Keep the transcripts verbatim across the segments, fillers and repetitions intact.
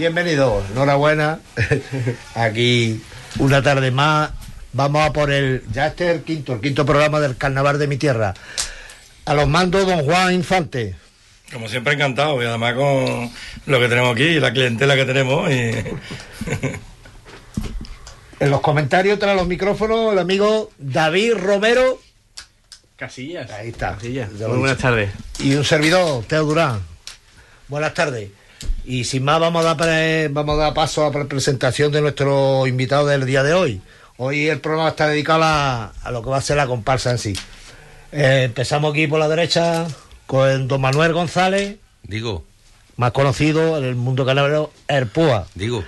bienvenidos, enhorabuena. Aquí una tarde más. Vamos a por el, ya este es el quinto, el quinto programa del Carnaval de mi tierra. A los mandos, don Juan Infante. Como siempre, encantado, y además con lo que tenemos aquí, la clientela que tenemos. Y... En los comentarios, tras los micrófonos, el amigo David Romero Casillas. Ahí está. Casillas. Muy buenas tardes. Y un servidor, Teo Durán. Buenas tardes. Y sin más, vamos a dar, pre, vamos a dar paso a la presentación de nuestro invitado del día de hoy. Hoy el programa está dedicado a, a lo que va a ser la comparsa en sí. Eh, empezamos aquí por la derecha con don Manuel González. Digo. Más conocido en el mundo carnavalero, el Púa. Digo.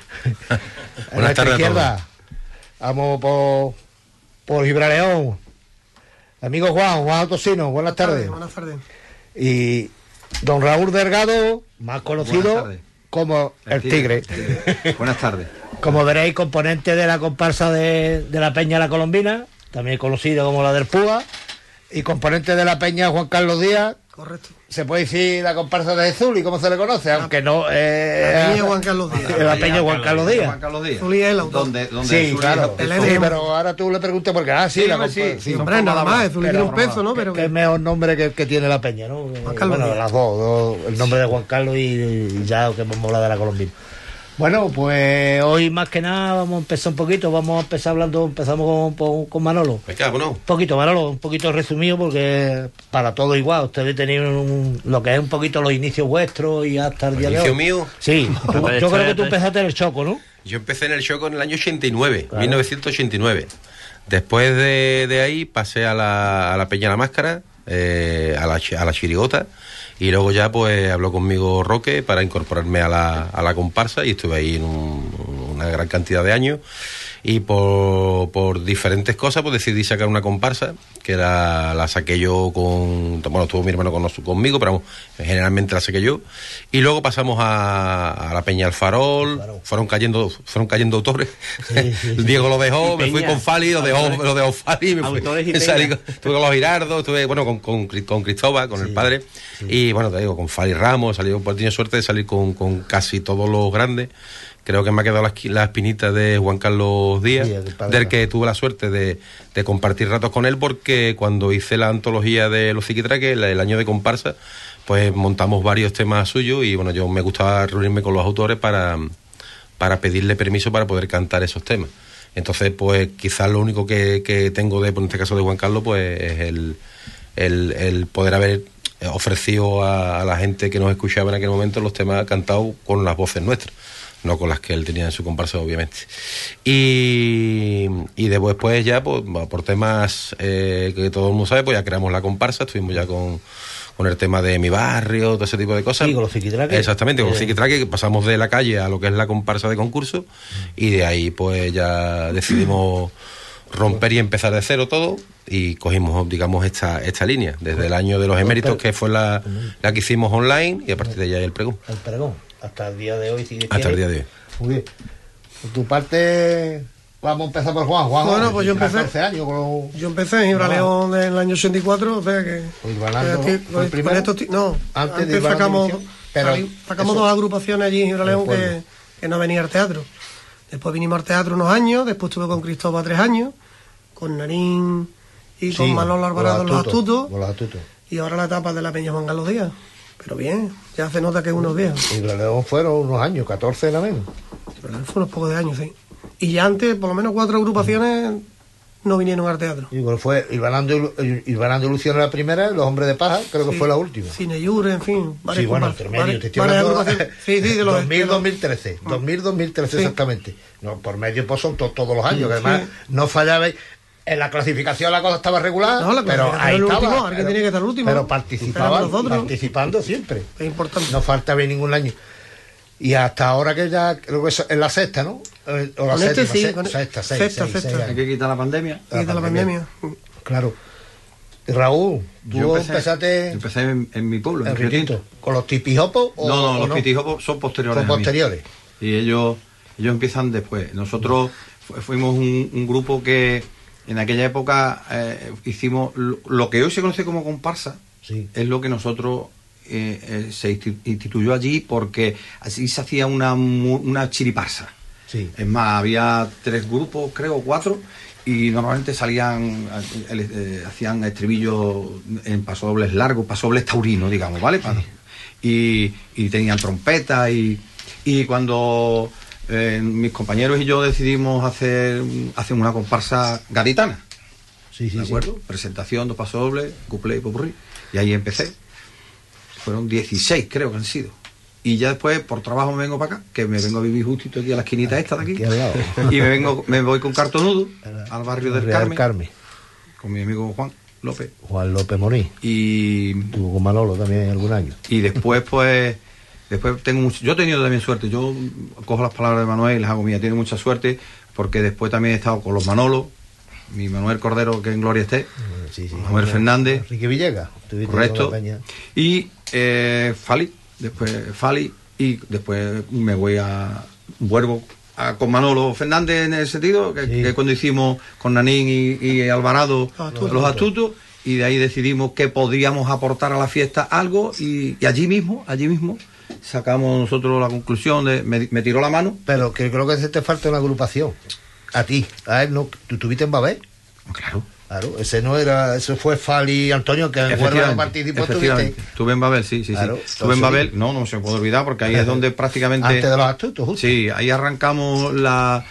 En nuestra tardes izquierda, a todos. Vamos por, por Gibraleón. Amigo Juan, Juan Tocino, buenas tardes. Buenas tardes. Y don Raúl Delgado, más conocido como el, el tigre. tigre. Buenas tardes. Como veréis, componente de la comparsa de, de la Peña La Colombina, también conocido como la del Púa, y componente de la Peña Juan Carlos Díaz. Correcto. Se puede decir la comparsa de Zuli, como se le conoce, la, aunque no... Eh, la Peña Juan Carlos Díaz. La Peña Juan Carlos Díaz. Juan Carlos Díaz. Zuli es el autor. ¿Dónde, dónde sí, claro. El sí, pero ahora tú le preguntas porque... Ah, sí, sí la comparsa. Sí, sí, sí, hombre, nada más, Zuli tiene un peso, ¿no? Pero que, que es mejor nombre que, que tiene la Peña, ¿no? Juan Carlos bueno, Díaz. las dos, dos, el nombre de Juan Carlos y, y ya que hemos hablado de la Colombina. Bueno, pues hoy más que nada vamos a empezar un poquito, vamos a empezar hablando, empezamos con, con Manolo. Venga, bueno. Un poquito, Manolo, un poquito resumido porque para todo igual, ustedes tenían un, lo que es un poquito los inicios vuestros y hasta el día de hoy. ¿Inicio mío? Sí, tú, yo creo que tú empezaste en el Choco, ¿no? Yo empecé en el Choco en el año ochenta y nueve, claro. mil novecientos ochenta y nueve. Después de, de ahí pasé a la, a la Peña La Máscara, eh, a, la, a la Chirigota. Y luego ya pues habló conmigo Roque para incorporarme a la, a la comparsa y estuve ahí en un, una gran cantidad de años y por, por diferentes cosas pues decidí sacar una comparsa que la, la saqué yo con, bueno, estuvo mi hermano con, conmigo, pero vamos, generalmente la saqué yo y luego pasamos a, a la Peña El Farol, claro. fueron cayendo fueron cayendo autores, sí, sí, sí. Diego lo dejó, me fui con Fali, lo dejó, lo dejó Fali, me fui, salí, estuve con los Girardos, estuve bueno con, con, con Cristóbal, con sí, el padre sí. Y bueno, te digo, con Fali Ramos, salí, pues tenía suerte de salir con, con casi todos los grandes. Creo que me ha quedado la, la espinita de Juan Carlos Díaz, sí, del que tuve la suerte de, de compartir ratos con él, porque cuando hice la antología de los Ziquitraques, el, el año de comparsa, pues montamos varios temas suyos y bueno, yo me gustaba reunirme con los autores para, para pedirle permiso para poder cantar esos temas. Entonces, pues quizás lo único que, que tengo de, en este caso de Juan Carlos, pues es el, el, el poder haber ofrecido a, a la gente que nos escuchaba en aquel momento los temas cantados con las voces nuestras, no con las que él tenía en su comparsa, obviamente. Y, y después pues ya pues, por temas eh, que todo el mundo sabe, pues ya creamos la comparsa, estuvimos ya con, con el tema de mi barrio, todo ese tipo de cosas. Sí, con los Ziquitraques. Exactamente, con eh. los Ziquitraques pasamos de la calle a lo que es la comparsa de concurso mm. y de ahí pues ya decidimos romper y empezar de cero todo y cogimos, digamos, esta esta línea desde el año de los eméritos, que fue la, la que hicimos online, y a partir de ahí el pregón. El pregón, hasta el día de hoy sigue. Hasta el día de hoy. Muy bien. Por tu parte, vamos a empezar por Juan. Juan, bueno, pues yo empecé, catorce años con... yo empecé en Gibraleón en el año ochenta y cuatro, o sea que... Pues ganando, con con estos, no, antes, antes sacamos, pero sacamos dos agrupaciones allí en Gibraleón que, que no venía al teatro. Después vinimos al teatro unos años, después estuve con Cristóbal tres años, con Narín y con sí, Manolo Alvarado los astutos, los astutos, y ahora la etapa de la Peña Juan Carlos Díaz. Pero bien, ya se nota que es unos viejos. Y Gibraleón fueron unos años, catorce era menos. Gibraleón fue unos pocos de años, sí. Y ya antes, por lo menos cuatro agrupaciones no vinieron al teatro. Y bueno, fue Ilvanando y Luciano la primera, Los Hombres de Paja, creo que sí, fue la última. Cine Yure, en fin. Sí, bueno, intermedio, te estoy hablando de sí, sí, de los dos mil, dos mil trece, dos mil, dos mil trece sí. Exactamente. No, por medio pues son to todos los años, que además sí. no fallabais. En la clasificación la cosa estaba regular, no, la pero ahí el estaba. Último, alguien tenía que estar el último. Pero participaban, participando siempre. Es importante. No falta bien ningún año. Y hasta ahora que ya, creo que es en la sexta, ¿no? O la con séptima, este sí, se, con sexta, seis, sexta, seis, sexta. seis Hay que quitar la pandemia. Hay que quitar la pandemia. Claro. Y Raúl, tú yo empecé, empezaste... Yo empecé en, en mi pueblo, en Ritito. ¿Con los tipijopos? No, no, los no? tipijopos son posteriores. Son posteriores. Y ellos, ellos empiezan después. Nosotros fu fuimos un, un grupo que en aquella época eh, hicimos lo, lo que hoy se conoce como comparsa, sí. es lo que nosotros eh, eh, se instituyó allí porque así se hacía una, una chiriparsa. Sí. Es más, había tres grupos, creo, cuatro, y normalmente salían, eh, eh, hacían estribillos en pasodobles largos, pasodobles taurinos, digamos, ¿vale? Sí. Y, y tenían trompeta y, y cuando eh, mis compañeros y yo decidimos hacer, hacer una comparsa gaditana. Sí, sí, ¿de acuerdo? sí. Presentación, dos pasodobles, cuplé y popurrí. Y ahí empecé. Fueron dieciséis, creo que han sido. Y ya después, por trabajo, me vengo para acá, que me vengo a vivir justito aquí a la esquinita esta de aquí. Aquí al lado. Y me vengo, me voy con Cartonudo al barrio del Real Carmen, Carmen. con mi amigo Juan López. Juan López Moniz. Y, Estuvo con Manolo también algún año. y después, pues, después tengo mucho, yo he tenido también suerte. Yo cojo las palabras de Manuel y las hago mías. Tiene mucha suerte, porque después también he estado con los Manolos, mi Manuel Cordero, que en gloria esté, Sí, sí. Manuel Fernández, Enrique Villegas. Estuviste correcto, con la peña. y eh, Fali, después Fali, y después me voy a, vuelvo a, con Manolo Fernández en el sentido, que, Sí. que cuando hicimos con Nanín y, y Alvarado Astuto. los astutos, y de ahí decidimos que podríamos aportar a la fiesta algo, y, y allí mismo, allí mismo, sacamos nosotros la conclusión de, me, me tiró la mano. Pero que creo que se te falta una agrupación. A ti. A él no. ¿Tú estuviste en Babel? Claro. Claro, ese no era, eso fue Fali y Antonio, que en Huelva no Efectivamente, participó, efectivamente. estuviste Estuve en Babel, sí, sí, Claro, sí. Estuve en Babel, no, no se puede olvidar, porque ahí es donde prácticamente... antes de los astutos, justo. Sí, ahí arrancamos la...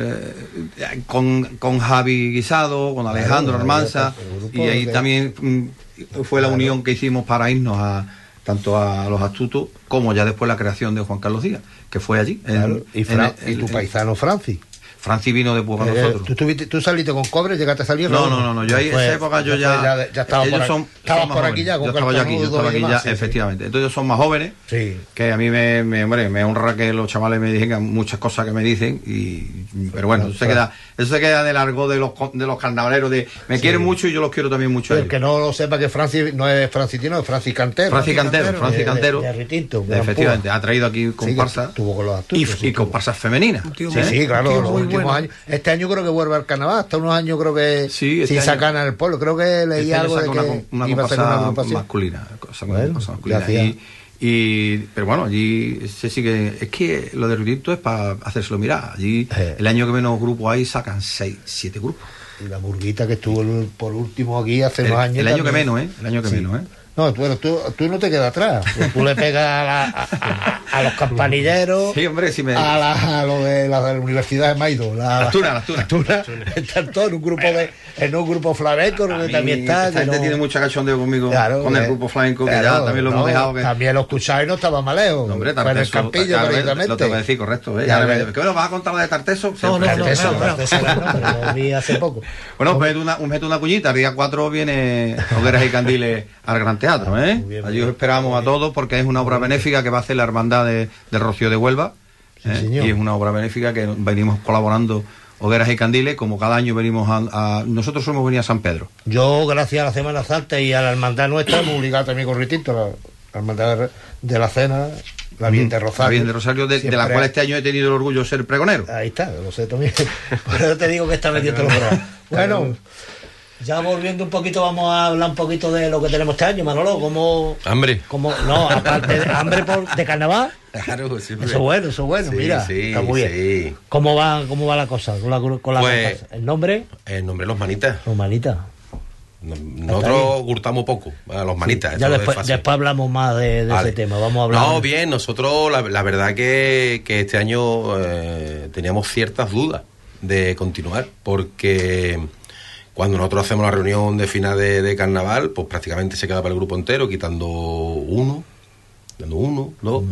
Eh, con, con Javi Guisado, con Alejandro Claro, Armanza, el grupo y ahí de- también mm, fue la Claro. unión que hicimos para irnos a tanto a los astutos como ya después la creación de Juan Carlos Díaz, que fue allí. en- Claro, y, Fran- en- y tu en- paisano Francis. Francis vino después con Eh, nosotros. ¿tú, tuviste- ¿Tú saliste con cobre? ¿Llegaste a salir? No, no, no, no, yo ahí en Pues, esa época yo pues ya... ya estaba ellos por, son- aquí, estabas son más por aquí jóvenes. ya con Yo estaba ya aquí, yo Cartonudo estaba y aquí demás, ya, sí, sí. efectivamente. Entonces ellos son más jóvenes, Sí. que a mí me, me, hombre, me honra que los chavales me digan muchas cosas que me dicen, y pero bueno, eso se queda, eso se queda del argot de los de los carnavaleros, de me Sí. quieren mucho y yo los quiero también mucho a El ellos. que no lo sepa que Francis no es Francis Tino, es Francis Cantero. Francis Cantero, Francis de- Cantero, de Arritinto, Gran efectivamente, Púa. ha traído aquí Sí, comparsa, que estuvo con los astutos, y, sí, y estuvo. comparsas femeninas. Un tío Sí, muy- sí, claro, tío los muy últimos bueno. años. Este año creo que vuelve al carnaval, hasta unos años creo que Sí, este sin año- sacar en el pueblo. Creo que leí Este año algo de saca que una, una iba a ser comparsa una agrupación. masculina, cosa, Bueno, cosa masculina. gracias. Y, y, pero bueno, allí se sigue. Es que lo de Rudito es para hacérselo mirar. Allí, Eh. el año que menos grupos hay, sacan seis, siete grupos. Y la Murguita que estuvo el- por último aquí hace El, unos años. el año que también. menos, ¿eh? El año que Sí. menos, ¿eh? No, tú, tú, tú no te quedas atrás. Tú, tú le pegas a, la- a, a- a los campanilleros, Sí, hombre, si me. a, la, a lo de la, de la Universidad de Maido. La, Las tunas, las tunas. Tuna, están todos en un grupo de, en un grupo flamenco, A donde mí, también está. esta que gente no- tiene mucha cachondeo conmigo, Claro, con el eh, grupo flamenco, que claro, ya también lo no, hemos dejado. Que, También los escucháis, no estaba más lejos. No, hombre, Fue en el Tarteso, Campillo, claro, precisamente. lo tengo que decir, correcto. ¿eh? Ya Ya ves. me- ¿Qué me vas a contar de Tarteso? No, no, Siempre. no, Eso, no, no. eso era, ¿no? Pero lo vi hace poco. Bueno, pues una, un meto una cuñita. El día cuatro viene Hogueras y Candiles al Gran Teatro, ¿eh? Muy bien, muy Allí bien. os esperamos a todos porque es una obra benéfica que va a hacer la Hermandad de, del Rocío de Huelva. Sí, ¿eh? señor. Y es una obra benéfica que venimos colaborando Hogueras y Candiles, como cada año venimos a... a- nosotros somos venir a San Pedro. Yo, gracias a la Semana Santa y a la hermandad nuestra, hemos obligado también con Ritinto, la, la hermandad de, de la Cena, la Virgen de Rosario. La Virgen de Rosario, de, de la Siempre- cual este año he tenido el orgullo de ser pregonero. Ahí está, lo sé también. Por eso te digo que está metiendo los brazos. Bueno, ya volviendo un poquito, vamos a hablar un poquito de lo que tenemos este año, Manolo. ¿Cómo, Hambre. cómo no, aparte de hambre por, de carnaval? Claro, siempre. Eso es bueno, eso es bueno, Sí, mira. sí, está muy bien. sí. ¿Cómo va, cómo va la cosa con la, con la Pues- comparsa? ¿El nombre? El nombre de los manitas. Los manitas. No- Nosotros gustamos poco a los manitas. Ya eso es después, fácil. después hablamos más de, de Vale. ese tema. Vamos a hablar. No, bien, nosotros la, la verdad que, que este año eh, teníamos ciertas dudas de continuar, porque cuando nosotros hacemos la reunión de final de, de carnaval, pues prácticamente se queda para el grupo entero, quitando uno, dando uno, dos.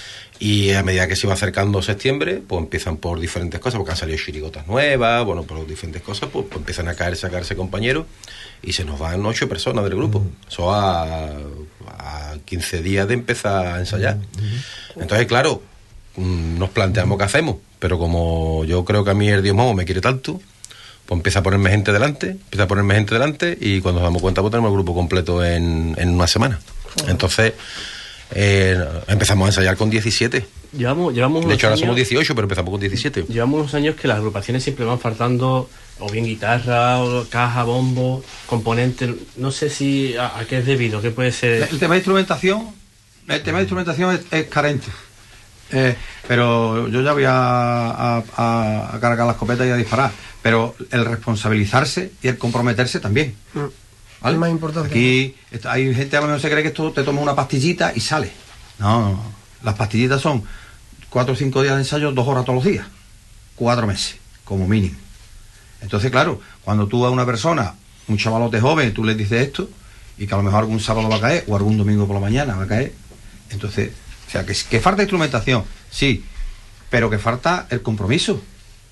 Y a medida que se va acercando septiembre, pues empiezan por diferentes cosas, porque han salido chirigotas nuevas, bueno, por diferentes cosas, pues, pues empiezan a caerse, a caerse compañeros, y se nos van ocho personas del grupo. Eso a, a quince días de empezar a ensayar. Entonces, claro, mm, nos planteamos qué hacemos, pero como yo creo que a mí el Dios Momo me quiere tanto, pues empieza a ponerme gente delante, empieza a ponerme gente delante, y cuando nos damos cuenta, pues tenemos el grupo completo en, en una semana. Entonces, eh, empezamos a ensayar con diecisiete. Llevamos, llevamos De unos hecho, ahora años, somos dieciocho, pero empezamos con diecisiete. llevamos unos años que las agrupaciones siempre van faltando o bien guitarra, o caja, bombo, componentes. No sé si a, a qué es debido, qué puede ser. El tema de instrumentación El tema de instrumentación es, es carente. Eh, pero yo ya voy a, a, a, a cargar la escopeta y a disparar. Pero el responsabilizarse y el comprometerse también. ¿Vale? Es más importante. Aquí está, hay gente a lo mejor se cree que esto te toma una pastillita y sale. No, no, no. Las pastillitas son cuatro o cinco días de ensayo, dos horas todos los días. Cuatro meses, como mínimo. Entonces, claro, cuando tú a una persona, un chavalote joven, tú le dices esto, y que a lo mejor algún sábado va a caer, o algún domingo por la mañana va a caer, entonces, o sea, que, que falta instrumentación, sí, pero que falta el compromiso.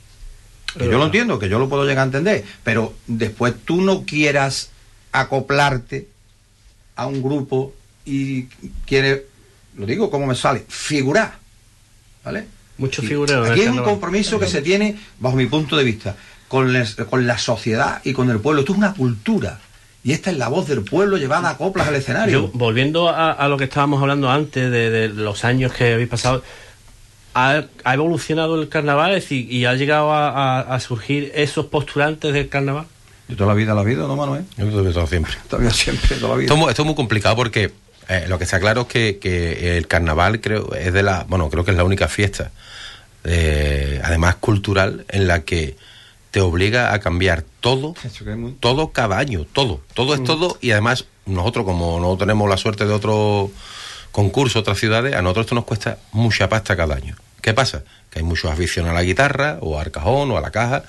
Que yo lo entiendo, que yo lo puedo llegar a entender, pero después tú no quieras acoplarte a un grupo y quieres, lo digo como me sale, figurar, ¿vale? Mucho Y figureo. aquí es un compromiso que se tiene, bajo mi punto de vista, con, les, con la sociedad y con el pueblo. Esto es una cultura. Y esta es la voz del pueblo llevada a coplas al escenario. Yo, volviendo a, a lo que estábamos hablando antes, de, de los años que habéis pasado, ¿ha, ha evolucionado el carnaval? Es decir, ¿y ha llegado a, a, a surgir esos postulantes del carnaval? De toda la vida, la vida, ¿no, Manuel? Yo lo he todo siempre. Todavía siempre, toda la vida. Esto, es muy- esto es muy complicado porque eh, lo que está claro es que, que el carnaval creo es de la, bueno, creo que es la única fiesta, eh, además cultural, en la que te obliga a cambiar todo, Eso que es muy- todo cada año, todo, todo es todo, y además nosotros como no tenemos la suerte de otro concurso, otras ciudades, a nosotros esto nos cuesta mucha pasta cada año. ¿Qué pasa? Que hay muchos aficionados a la guitarra, o al cajón, o a la caja,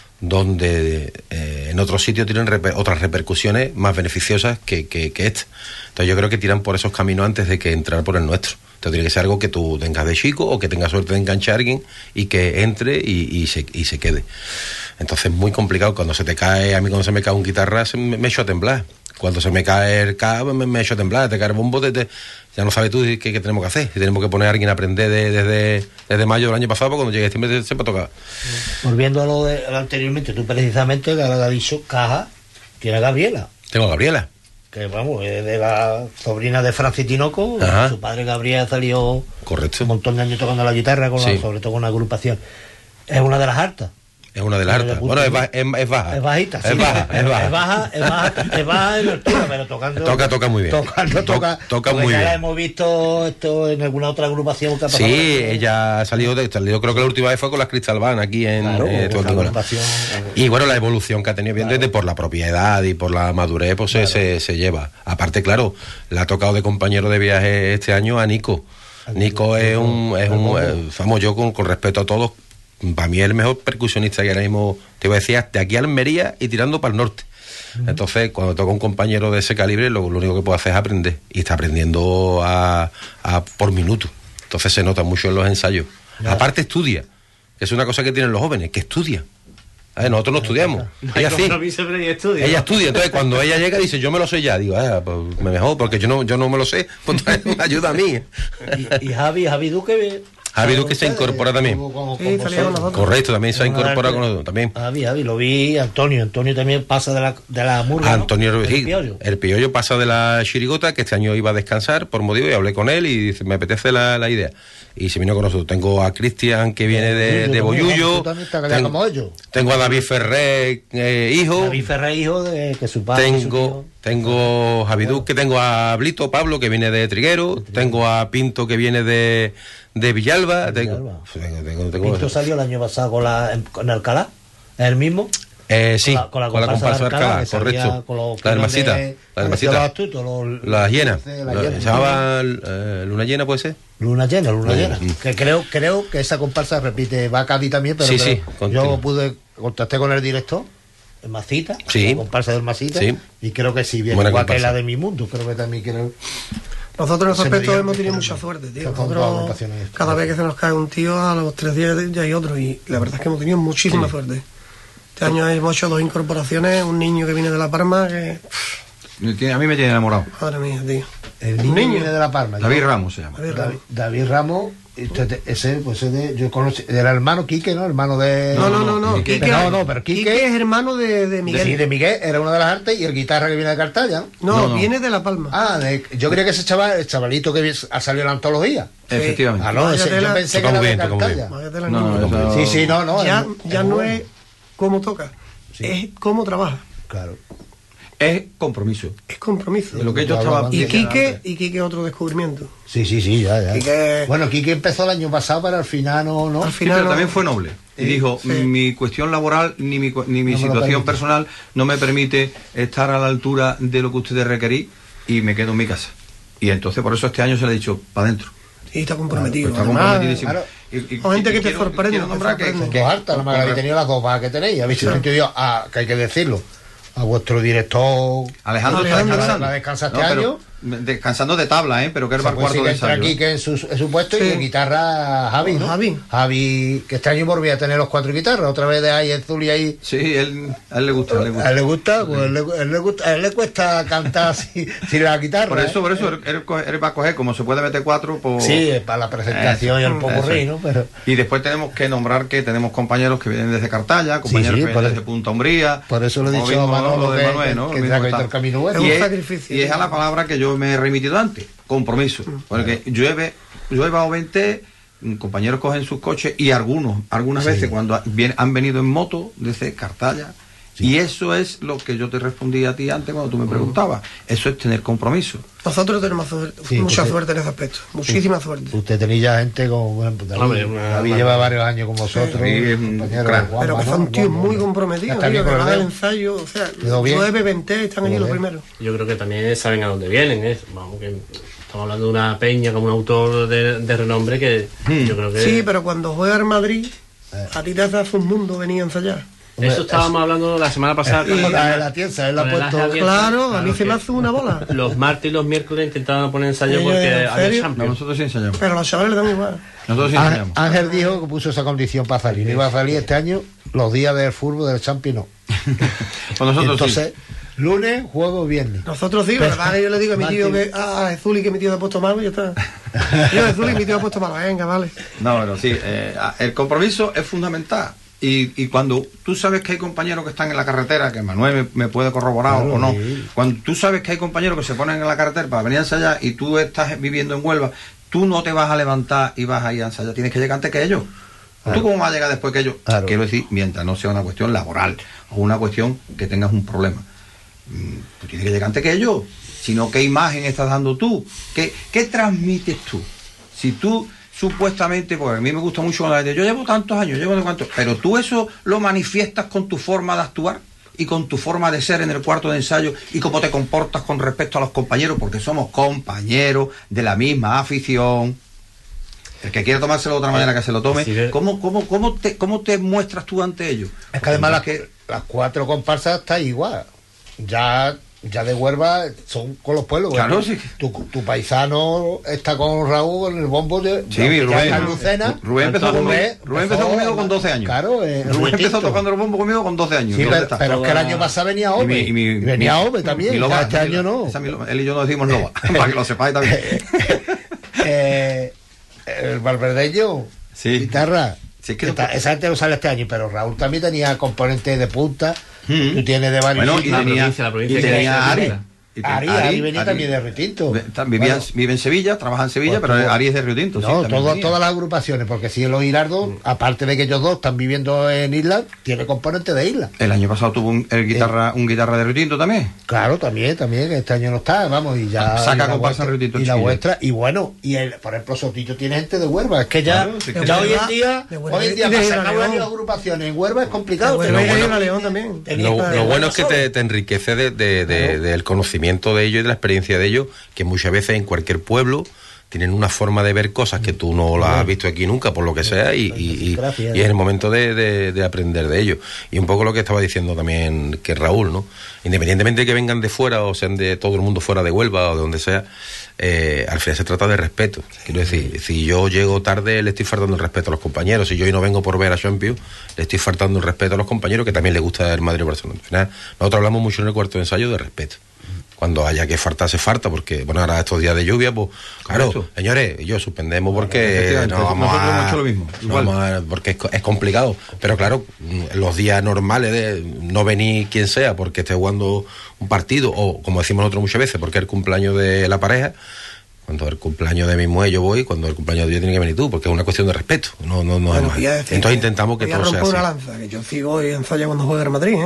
donde eh, en otros sitios tienen reper- otras repercusiones más beneficiosas que, que, que esta. Entonces yo creo que tiran por esos caminos antes de que entrar por el nuestro. Entonces tiene que ser algo que tú tengas de chico o que tengas suerte de enganchar a alguien y que entre y, y, se, y se quede. Entonces es muy complicado. Cuando se te cae, a mí cuando se me cae un guitarra se me, me echo a temblar. Cuando se me cae el cabo me, me echo a temblar. Te cae el bombo, te, te, ya no sabes tú qué, qué tenemos que hacer. Si tenemos que poner a alguien a aprender de, desde, desde mayo del año pasado, pues cuando llegue septiembre se va a tocar. Volviendo a lo, de, a lo anteriormente, tú precisamente, que ahora ha dicho, caja, tiene a Gabriela, Tengo a Gabriela. que vamos, es de la sobrina de Francis Tinoco. Ajá. Su padre Gabriel salió Correcto. un montón de años tocando la guitarra, con la- Sí. sobre todo con una agrupación. Es una de las hartas. Es una de las Desde hartas. el Bueno, es, punto ba- es, es baja. Es bajita, sí. Es baja, es baja. Es baja, es baja, es baja en altura, pero tocando. Toca, toca muy bien. Tocando, To- toca. toca porque muy ya bien. la hemos visto esto en alguna otra agrupación que ha pasado. Sí, ella ha salido de salió, creo que la última vez fue con las Crystal Band aquí en Claro, eh, esa Tuoltingola. agrupación, Y bueno, la evolución que ha tenido bien Claro. desde por la propiedad y por la madurez, pues se- se, se lleva. Aparte, claro, le ha tocado de compañero de viaje este año a Nico. A Nico Nico, es un, es un Nico. eh, vamos, yo con, con respeto a todos, para mí es el mejor percusionista que ahora mismo, te voy a decir, de aquí a Almería y tirando para el norte. Entonces, cuando toca un compañero de ese calibre, lo, lo único que puede hacer es aprender. Y está aprendiendo a, a por minuto. Entonces se nota mucho en los ensayos. Ya. Aparte estudia, que es una cosa que tienen los jóvenes, que estudia. ¿Sabes? Nosotros no estudiamos. Ella sí. Pero ella estudia. Ella estudia, entonces cuando ella llega dice, yo me lo sé ya, digo, ah, pues me mejor, porque yo no, yo no me lo sé, pues entonces me ayuda a mí. Y, y Javi, Javi Duque. Javi Duque se incorpora también. Como- como- Sí, como salía vosotros. con nosotros. Correcto, también se ha Es una incorporado arte. con nosotros, también. Javi, Javi, lo vi. Antonio, Antonio también pasa de la, de la murga. ¿no? Antonio Del sí, piollo. el piollo pasa de la chirigota, que este año iba a descansar por motivo, y hablé con él y dice, me apetece la, la idea. Y se vino con nosotros. Tengo a Cristian, que viene de, Tú de también, Bollullo. tú también estás allá como ellos. Tengo a David Ferrer, eh, hijo. David Ferrer, hijo de que su padre. y su Tengo, tío. tengo Javi Duque, tengo a Blito Pablo, que viene de Triguero, tengo a Pinto, que viene de, de Villalba. De Tengo, Villalba. tengo, tengo, tengo- Pinto salió el año pasado con, la, en- con Alcalá. ¿Es el mismo? Eh, sí, con la, con la comparsa, de Alcalá, que salía correcto. con los La hermasita, de- la los hermasita. astutos, los- Las hienas. la La- hiena. Se llamaba eh, Luna Llena, ¿puede ser? Luna llena, luna Luna llena. llena. Que creo, creo que esa comparsa repite, va a Cádiz también, pero Sí, creo- sí, continúa. yo pude, contacté con el director, el Masita, Sí. la comparsa del Masita, Sí. y creo que sí, bien, Buena igual que comparsa. la de Mi Mundo, creo que también creo. Nosotros en ese Se aspecto veía hemos tenido mucho, mucha ¿no? suerte, tío. Son todas Nosotros, agrupaciones. cada vez que se nos cae un tío, a los tres días ya hay otro. Y la verdad es que hemos tenido muchísima suerte. Este año hemos hecho dos incorporaciones, un niño que viene de La Palma, que... Me tiene- A mí me tiene enamorado. Madre mía, tío. El niño, niño. viene de La Palma. yo- David Ramos se llama. David David, Ramos. David Ramos, este- ese, pues ese de, yo conocí, era hermano Quique, ¿no? Hermano de... No, no, no, no. Quique, Quique- no, no, pero Quique, Quique es hermano de, de Miguel. Sí, de Miguel, era una de las artes, y el guitarra que viene de Cartaya, ¿no? No, No, no. viene de La Palma. Ah, de- yo creía que ese chaval, el chavalito que vi- ha salido en la antología. Efectivamente. Ah, no, ese- yo Váyatela. pensé que Toca era muy de bien, toca muy Cartaya. bien. Váyate la No, niña. no, eso- Sí, sí, no, no. ya es- ya es no bueno. es cómo toca, Sí. es cómo trabaja. Claro. es compromiso. Es compromiso. De lo que yo estaba Y diciendo Quique, antes. y Quique otro descubrimiento. Sí, sí, sí, ya, ya. Quique- Bueno, Quique empezó el año pasado, pero al final no... no. Al Sí, final pero no- también fue noble. Y Sí, dijo, sí. mi cuestión laboral ni mi, cu- ni mi No me lo situación permite. personal no me permite estar a la altura de lo que ustedes requerís y me quedo en mi casa. Y entonces por eso este año se le ha dicho, para adentro. Y está comprometido. Está Además, comprometidísimo. claro. Y- y- O gente y que te quiero- sorprende, quiero te nombrar que- sorprende. Dos hartas, nada más que habéis tenido las dos bajas que tenéis. Habéis sustituido a, que hay que decirlo, a vuestro director. Alejandro está Alejandro, descansando. la descansa este No, pero año. descansando de tabla, ¿eh? Pero que él va al Pues cuarto sí de que entra ensayo. aquí ¿eh? que en su, en su puesto Sí. y en guitarra Javi, ¿no? Javi. Javi, que este año volvía a tener los cuatro guitarras, otra vez de ahí Azul y ahí. Sí, él, a él le gusta, a él le A gusta. él le gusta, pues a él le, a él le gusta, a él le cuesta cantar sin, sin la guitarra. Por eso, ¿eh? por eso, él, él coge- él va a coger, como se puede meter cuatro, pues... Sí, es para la presentación y el Eso, popurrí, eso. ¿no? Pero Y después tenemos que nombrar que tenemos compañeros que vienen desde Cartaya, compañeros sí, que por vienen eso- desde Punta Umbría. por eso le he como dicho a mismo Manolo lo de que- Manuel, ¿no? que Lo tendrá mismo que ir está. el camino bueno. Es un Y es, sacrificio. y es a la palabra que yo me he remitido antes, compromiso. Porque llueve, llueva o vente, compañeros cogen sus coches y algunos, algunas Sí. veces cuando bien, han venido en moto desde Cartaya. Y eso es lo que yo te respondí a ti antes cuando tú me preguntabas. Eso es tener compromiso. Nosotros tenemos suerte- Sí, mucha usted- suerte en ese aspecto. Muchísima suerte. usted tenía ya gente como bueno, pues David, Hombre, una- David una- lleva varios años con vosotros, David es un compañero crack. Juanma, Pero que ¿no? son tíos Juanma, muy ¿no? comprometidos, Está bien tío, que con el van al dedo. ensayo, o sea, Quedó bien. nueve, veinte, están allí Quedó los bien. primeros. Yo creo que también saben a dónde vienen, ¿eh? Vamos, que estamos hablando de una peña como un autor de, de renombre que Hmm. yo creo que... Sí, pero cuando juega el Madrid, Eh. a ti te hace un mundo venir a ensayar. Eso estábamos hablando la semana pasada. Y con- la de la tienza, él la ha con el puesto. Ángel Abierto. Claro, a mí se me que hace una bola. Los martes y los miércoles intentaban poner ensayo ¿En porque serio? había No, Champions. nosotros sí ensayamos. Pero los chavales le dan igual. Nosotros sí Ángel, ensayamos. Ángel dijo que puso esa condición para salir. No iba a salir este año los días del fútbol del Champions, no. Pues nosotros Entonces, lunes, juego, viernes. Nosotros sí, ¿verdad? Que yo le digo a mi tío que. Ah, a Zuli que mi tío te ha puesto malo y ya está. Yo de Zuli mi tío ha puesto malo. Venga, vale. sí. No, pero sí, eh, el compromiso es fundamental. Y, y cuando tú sabes que hay compañeros que están en la carretera, que Manuel me, me puede corroborar Claro, o no, sí. cuando tú sabes que hay compañeros que se ponen en la carretera para venir a ensayar y tú estás viviendo en Huelva, tú no te vas a levantar y vas a ir a ensayar, tienes que llegar antes que ellos. Claro. ¿Tú cómo vas a llegar después que ellos? Claro. Quiero decir, mientras no sea una cuestión laboral o una cuestión que tengas un problema. Mm, Tú tienes que llegar antes que ellos. Sino, ¿qué imagen estás dando tú? ¿Qué, qué transmites tú? Si tú supuestamente, porque a mí me gusta mucho la idea, yo llevo tantos años, llevo de cuántos, pero tú eso lo manifiestas con tu forma de actuar y con tu forma de ser en el cuarto de ensayo y cómo te comportas con respecto a los compañeros, porque somos compañeros de la misma afición. El que quiere tomárselo de otra manera que se lo tome. Sí, que- ¿Cómo, cómo, cómo, te, ¿Cómo te muestras tú ante ellos? Es que además las, que las cuatro comparsas están igual. Ya, ya de Huelva son con los pueblos. Claro, ¿eh? sí. Tu, tu paisano está con Raúl en el bombo de. Sí, ya mi Rubén. está en Lucena. Rubén empezó Rubén conmigo- Rubén empezó conmigo con doce años. Claro, eh, Rubén empezó Rubetito. tocando el bombo conmigo con doce años. Sí, ¿Dónde pero, está? pero es que el año pasado venía Ove. Y mi- y mi- venía mi- Ove también. mi loba, ya este esa año mi- no. esa mi loba. Él y yo nos decimos loba, para que lo sepáis también. eh, el valverdeño, Sí. guitarra. Sí, es que que no- ta- esa gente no sale este año, pero Raúl también tenía componentes de punta. Mm. Tú tienes de varios. Bueno, y La sitios. tenía, provincia, la provincia y que tenía es Ari. Rivera. Y ten- Ari, Ari venía también de Río Tinto. Ve- tam- Vivía, Bueno. vive en Sevilla, trabaja en Sevilla, Pues pero tuvo- Ari es de Río Tinto. sí, No, también todo- venía. todas las agrupaciones, porque si los Girardos, aparte de que ellos dos están viviendo en islas, tiene componentes de islas. El año pasado tuvo un, el guitarra, un guitarra de Río Tinto también. Claro, también, también, este año no está, vamos, y ya. Saca y la comparsa vuestra- Río Tinto, Y la chiquillo. vuestra, y bueno, y el, por ejemplo, Sotillo tiene gente de Huelva, es que ya, Claro, sí, ya que- hoy en día, de Huelva hoy en día y de para sacar León. varias agrupaciones en Huelva es complicado. De Huelva pero y de bueno, León también. tenía- Lo, de lo Huelva bueno es que solo. te, te enriquece de, de- de- del conocimiento de ellos y de la experiencia de ellos, que muchas veces en cualquier pueblo tienen una forma de ver cosas que tú no las has visto aquí nunca, por lo que sea, y, y- y- Gracias. y es el momento de, de- de aprender de ellos. Y un poco lo que estaba diciendo también que Raúl, ¿no? Independientemente de que vengan de fuera o sean de todo el mundo fuera de Huelva o de donde sea, eh, al final se trata de respeto. Quiero decir, si yo llego tarde, le estoy faltando el respeto a los compañeros. Si yo hoy no vengo por ver a Champions, le estoy faltando el respeto a los compañeros, que también les gusta el Madrid o Barcelona. Al final, nosotros hablamos mucho en el cuarto de ensayo de respeto. Cuando haya que faltar, se falta, porque, bueno, ahora estos días de lluvia, pues, claro, Correcto. señores, yo suspendemos porque Efectivamente, no vamos nosotros a, hemos hecho lo mismo, no igual. vamos a- porque es, co- es complicado, pero claro, mm, los días normales de no venir quien sea porque esté jugando un partido, o como decimos nosotros muchas veces, porque es el cumpleaños de la pareja. Cuando es el cumpleaños de mi mujer yo voy, cuando es el cumpleaños de ella tiene que venir tú, porque es una cuestión de respeto, no, no, no es Bueno, más. voy a decir Entonces que intentamos que voy a todo sea romper así. una lanza, que yo sigo y ensayo cuando juega el Madrid, ¿eh?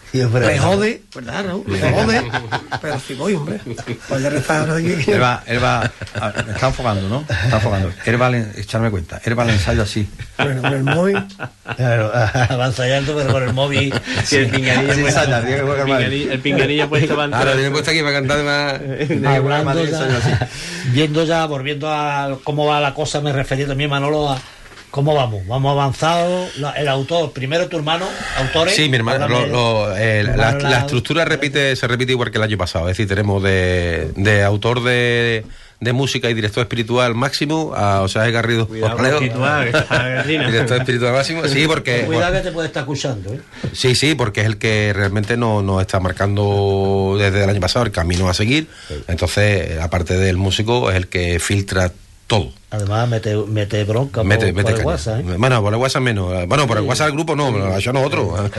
Siempre. Me jode, ¿verdad, Raúl? Me jode. Pero sí voy, hombre. Pues ya rezar ahora aquí. Él va, él va, a- me está enfocando, ¿no? Me está enfocando. Él va, a le- echarme cuenta, él va al ensayo así. Bueno, con el móvil. Claro, avanza ya pero con el móvil. Sí, el pinganillo Sí, puesto. ensaya, tiene que El jugar mal. pinganillo, el pinganillo puesto para Ahora entrar. tiene puesto aquí para cantar más. Hablando ya, viendo ya, volviendo a cómo va la cosa, me refería también, Manolo, a cómo vamos. Vamos avanzado. La- el autor, primero tu hermano, autores. Sí, mi hermano, háblame lo- lo- eh, tu la, hermano, la estructura repite, se repite igual que el año pasado. Es decir, tenemos de, de autor de, de música y director espiritual máximo a José Garrido Cuidado con Orleo. situar, que está guerrina. Director espiritual máximo, sí, porque Cuidado que te puede estar escuchando, ¿eh? sí, sí, porque es el que realmente nos, nos está marcando desde el año pasado el camino a seguir. Entonces, aparte del músico, es el que filtra todo. Además, mete, mete bronca Mete, por, mete por el caña. WhatsApp, ¿eh? Bueno, por el WhatsApp menos. Bueno, por el WhatsApp del grupo no, pero eso nosotros.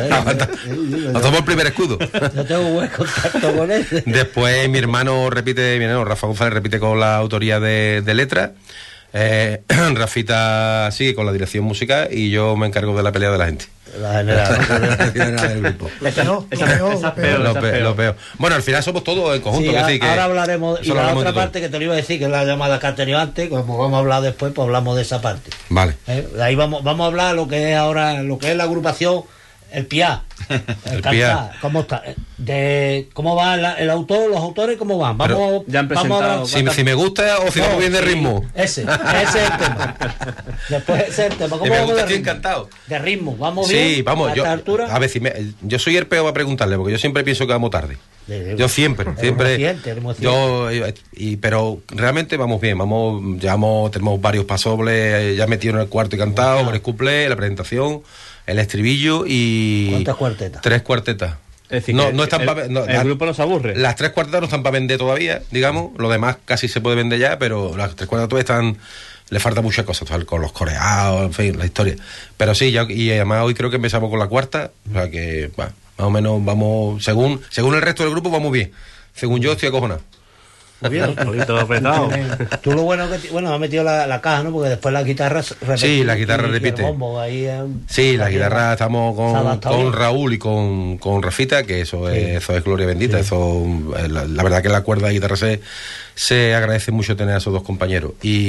No somos el primer escudo. No tengo buen contacto con él. Después mi hermano repite, mi hermano Rafa González repite con la autoría de, de letras. Eh, Rafita sigue con la dirección musical y yo me encargo de la pelea de la gente. La general. del grupo. Esa, Lo esa, peor, esa lo peor, Lo esa pe- peor. lo peor. Bueno, al final somos todos en conjunto. Sí, es a- decir, que ahora hablaremos. Y eso lo la hablamos otra entre todos. parte que te lo iba a decir, que es la llamada que has tenido antes, como vamos a hablar después, pues hablamos de esa parte. Vale. ¿Eh? Ahí vamos, vamos a hablar lo que es ahora, lo que es la agrupación, el P I A. El Cantar. P I A. ¿Cómo está? De, ¿Cómo va la- el autor, los autores, cómo van? Vamos, Pero ya han vamos a presentado. hablar- Si, si me gusta o si No, vamos bien de sí, ritmo. Ese, ese es el tema. Después ese es el tema. ¿Cómo Si me vamos gusta, de estoy ritmo? encantado. De ritmo, vamos bien. Sí, vamos, a yo, esta altura. a ver, si me- yo soy el peor para preguntarle, porque yo siempre pienso que vamos tarde. De- de- Yo siempre, Eres siempre. consciente, eres consciente. Yo, eh, y, pero realmente vamos bien, vamos, llevamos, tenemos varios pasobles, eh, ya metido en el cuarto y cantado, Ah. varios cuplés, la presentación, el estribillo y. ¿Cuántas cuartetas? Tres cuartetas. Es decir, no, que no están el, pa- no, el la- grupo no se aburre. Las tres cuartetas no están para vender todavía, digamos. Lo demás casi se puede vender ya, pero las tres cuartetas todavía están. Le falta muchas cosas, con los coreados, en fin, la historia. Pero sí, ya, y además hoy creo que empezamos con la cuarta, o sea que, bueno, más o menos vamos, según según el resto del grupo, vamos bien. Según yo, estoy acojonado. Muy bien. Un poquito apretado. Tú lo bueno que ti- bueno ha metido la, la caja, ¿no? Porque después la guitarra se repite. Sí, la guitarra y- y el repite. bombo, ahí, eh, Sí, la ahí guitarra va. estamos Se ha con, adaptado con bien. Raúl y con, con Rafita, que eso es, Sí. eso es gloria bendita. Eso, eh, la, la verdad que la cuerda de guitarra se, se agradece mucho tener a esos dos compañeros.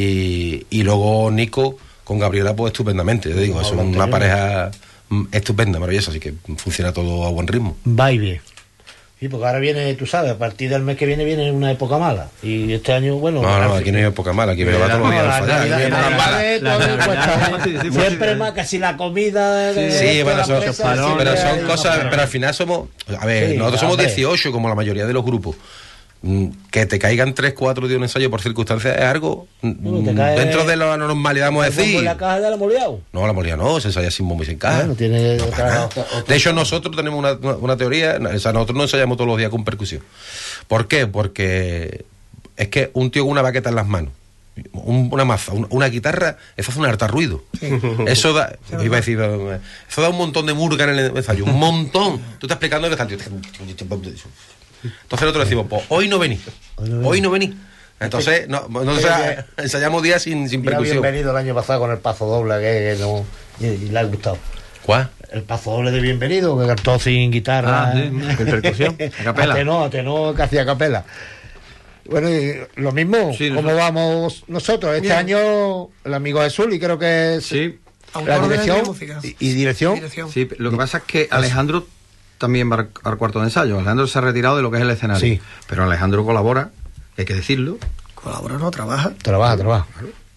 Y, y luego Nico con Gabriela, pues estupendamente. Te digo, No, es lo una anterior. pareja mm, estupenda, maravillosa, así que funciona todo a buen ritmo. Va y bien. Sí, porque ahora viene, tú sabes, a partir del mes que viene viene una época mala. Y este año, bueno. No, no, al aquí fin- no hay época mala, aquí me va todos los No, días la a fallar. Navidad- Aquí hay la épocas malas. Navidad La todo Navidad- cuesta- sí, sí, siempre sí. más que si la comida de, Sí, de bueno, la son, empresa, parones, siempre pero son hay una cosas, parón. pero al final somos, a ver, Sí, nosotros somos hombre. dieciocho como la mayoría de los grupos. Mm, Que te caigan tres, cuatro de un ensayo por circunstancias es algo mm, Bueno, te cae- dentro de la normalidad, vamos a El bombo decir. en la caja ya la hemos liado. No, la molía no, se ensaya sin bombo y sin caja. Bueno, tiene No, otra- para nada. otra- otra- De hecho, nosotros tenemos una, una- una teoría, o sea, nosotros no ensayamos todos los días con percusión. ¿Por qué? Porque es que un tío con una baqueta en las manos, un- una maza, un- una guitarra, eso hace un harta ruido. Eso da, iba a decir, eh, eso da un montón de murga en el ensayo, un montón. Tú estás explicando que está el tío. Entonces nosotros decimos, pues hoy no vení, hoy no vení. Entonces, no, no, o sea, ensayamos días sin, sin Mira, percusión. bienvenido el año pasado con el paso doble que, que no, y, y le ha gustado. ¿Cuál? El paso doble de bienvenido que cantó sin guitarra. Ah, sí, sin percusión. A capela. Atenó, atenó que hacía capela. Bueno, y lo mismo, Sí, ¿cómo nosotros- vamos nosotros? Este Bien. año el amigo Jesús, y creo que es Sí, Autor la de dirección música. y, y dirección. Dirección. sí, lo que pasa es que Alejandro también va al- al cuarto de ensayo. Alejandro se ha retirado de lo que es el escenario. Sí. Pero Alejandro colabora, hay que decirlo. Colabora, no trabaja. Trabaja, trabaja.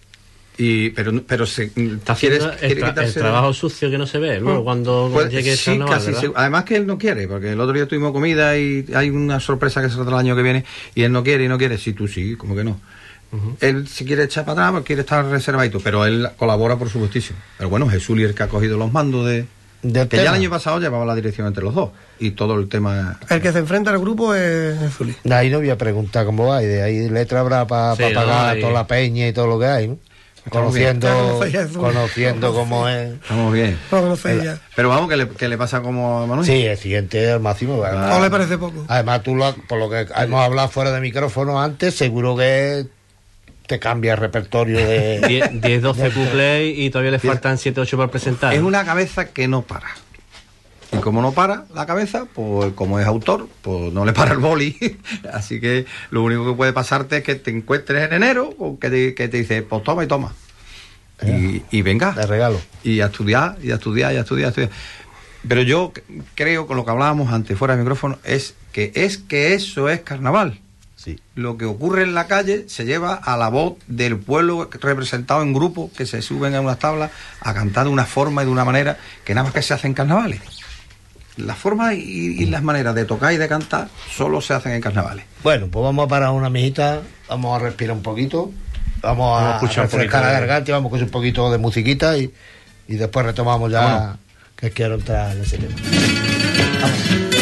Y, pero pero se, Está ¿quieres- haciendo el, quiere tra- el quitarse- trabajo sucio que no se ve, luego cuando Pues, llegue el sí, carnaval, casi ¿verdad? seguro. Además que él no quiere, porque el otro día tuvimos comida y hay una sorpresa que será el año que viene y él no quiere y no quiere. Sí, tú sí, como que no. Él se quiere echar para atrás, porque quiere estar reservadito, pero él colabora por supuestísimo. Pero bueno, Jesús el que ha cogido los mandos de... Del que ya el tema. año pasado llevaba la dirección entre los dos y todo el tema... El que se enfrenta al grupo es Zuli. De ahí no voy a preguntar cómo va, y de ahí letra habrá para Sí, ¿no? pagar Ahí- toda la peña y todo lo que hay, ¿no? Estamos bien. Conociendo, Claro, Jesús. conociendo cómo es. Estamos bien. No, no sé ya. Pero vamos, que le, que le pasa como a Manuel. Sí, el siguiente al máximo. Además, No le parece poco. además tú, lo- por lo que hemos hablado fuera de micrófono antes, seguro que te cambia el repertorio de... diez, doce cuplés y todavía le faltan siete, ocho por presentar. Es una cabeza que no para. Y como no para la cabeza, pues como es autor, pues no le para el boli. Así que lo único que puede pasarte es que te encuentres en enero o que te, que te dice, pues toma y toma. Y, y venga. De regalo. Y a estudiar, y a estudiar, y a estudiar, a estudiar. Pero yo creo, con lo que hablábamos antes, fuera de micrófono, es que, es que eso es carnaval. Sí. Lo que ocurre en la calle se lleva a la voz del pueblo representado en grupos que se suben a unas tablas a cantar de una forma y de una manera que nada más que se hacen en carnavales. Las formas y, y las maneras de tocar y de cantar solo se hacen en carnavales. Bueno, pues vamos a parar una mijita, vamos a respirar un poquito, vamos, Vamos a a, escuchar a un refrescar poquito la de- garganta y vamos a escuchar un poquito de musiquita y, y después retomamos ya, Vámonos. que quiero entrar en ese tema. Vamos.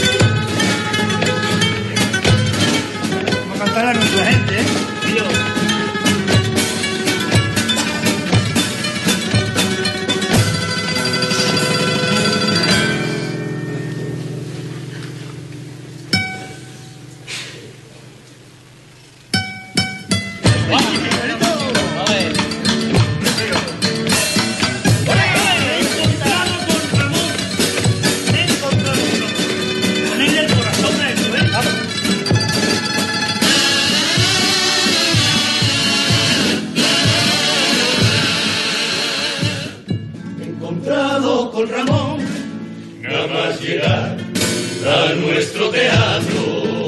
Vamos a cantar a nuestra gente, ¿eh? Y yo. Encontrado con Ramón, nada más llegar a nuestro teatro.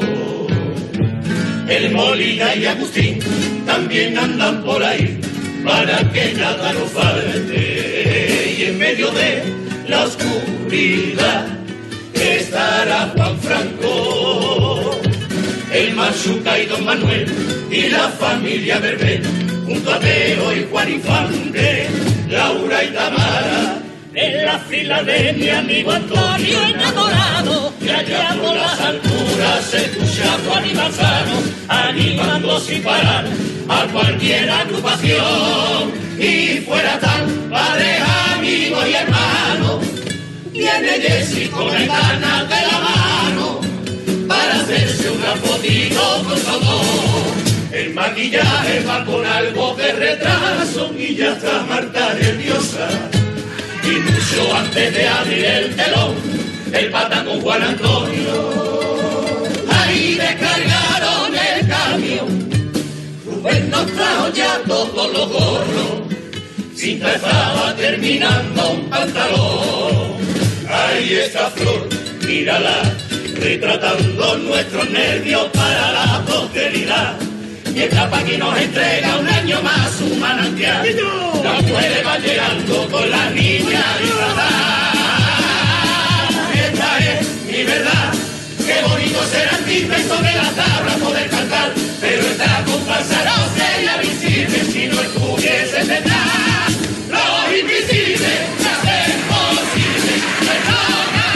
El Molina y Agustín también andan por ahí para que nada nos falte. Y en medio de la oscuridad estará Juan Franco, el Machuca y Don Manuel y la familia Berbé, junto a Teo y Juan Infante, Laura y Tamara, en la fila de mi amigo Antonio enamorado, y allá por las alturas se escucha a Juan y Manzano, animando sin parar a cualquier agrupación, y fuera tan padre, amigo y hermano, viene Jessy con el ganas de la mano, para hacerse una fotito con todo. El maquillaje va con algo de retraso y ya está Marta nerviosa. Y mucho antes de abrir el telón, el pata con Juan Antonio, ahí descargaron el camión. Rubén nos trajo ya todos los gorros, Cinta estaba terminando un pantalón. Ahí está Flor, mírala, retratando nuestros nervios para la posteridad. Y esta pa' aquí nos entrega un año más su manantial. La mujer va llegando con la niña disfrazada. Esta es mi verdad, qué bonito ser artista y sobre la tabla poder cantar. Pero esta comparsa no sería visible si no estuviese detrás. Lo invisible se hace posible. Me toca.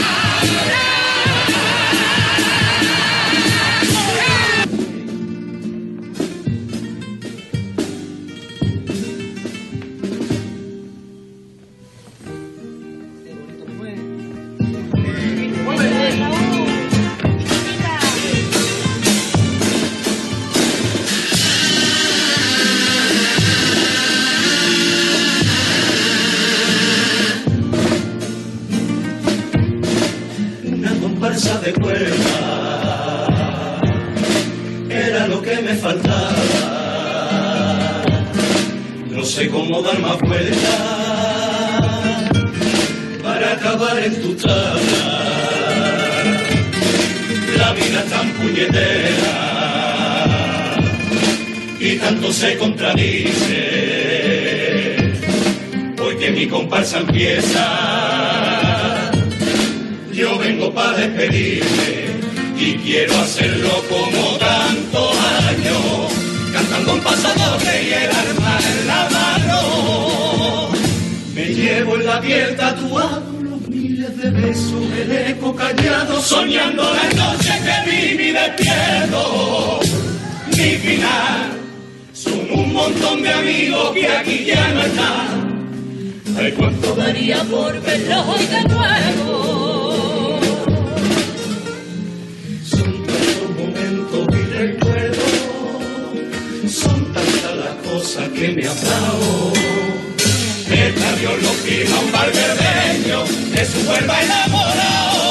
Una comparsa de cuerda era lo que me faltaba. No sé cómo dar más vueltas para acabar en tu tabla. La vida es tan puñetera y tanto se contradice. Hoy que mi comparsa empieza, yo vengo para despedirme y quiero hacerlo como tantos años, cantando un pasadoble y el arma en la mano. Me llevo en la piel tatuado los miles de besos, el eco callado, soñando las noches que viví despierto. Mi final son un montón de amigos que aquí ya no están. Ay, cuánto daría por verlos hoy de nuevo. Son tantos momentos y recuerdos, son tantas las cosas que me han dado. Esta Dios lo firma un barberbeño de su cuerva enamorado.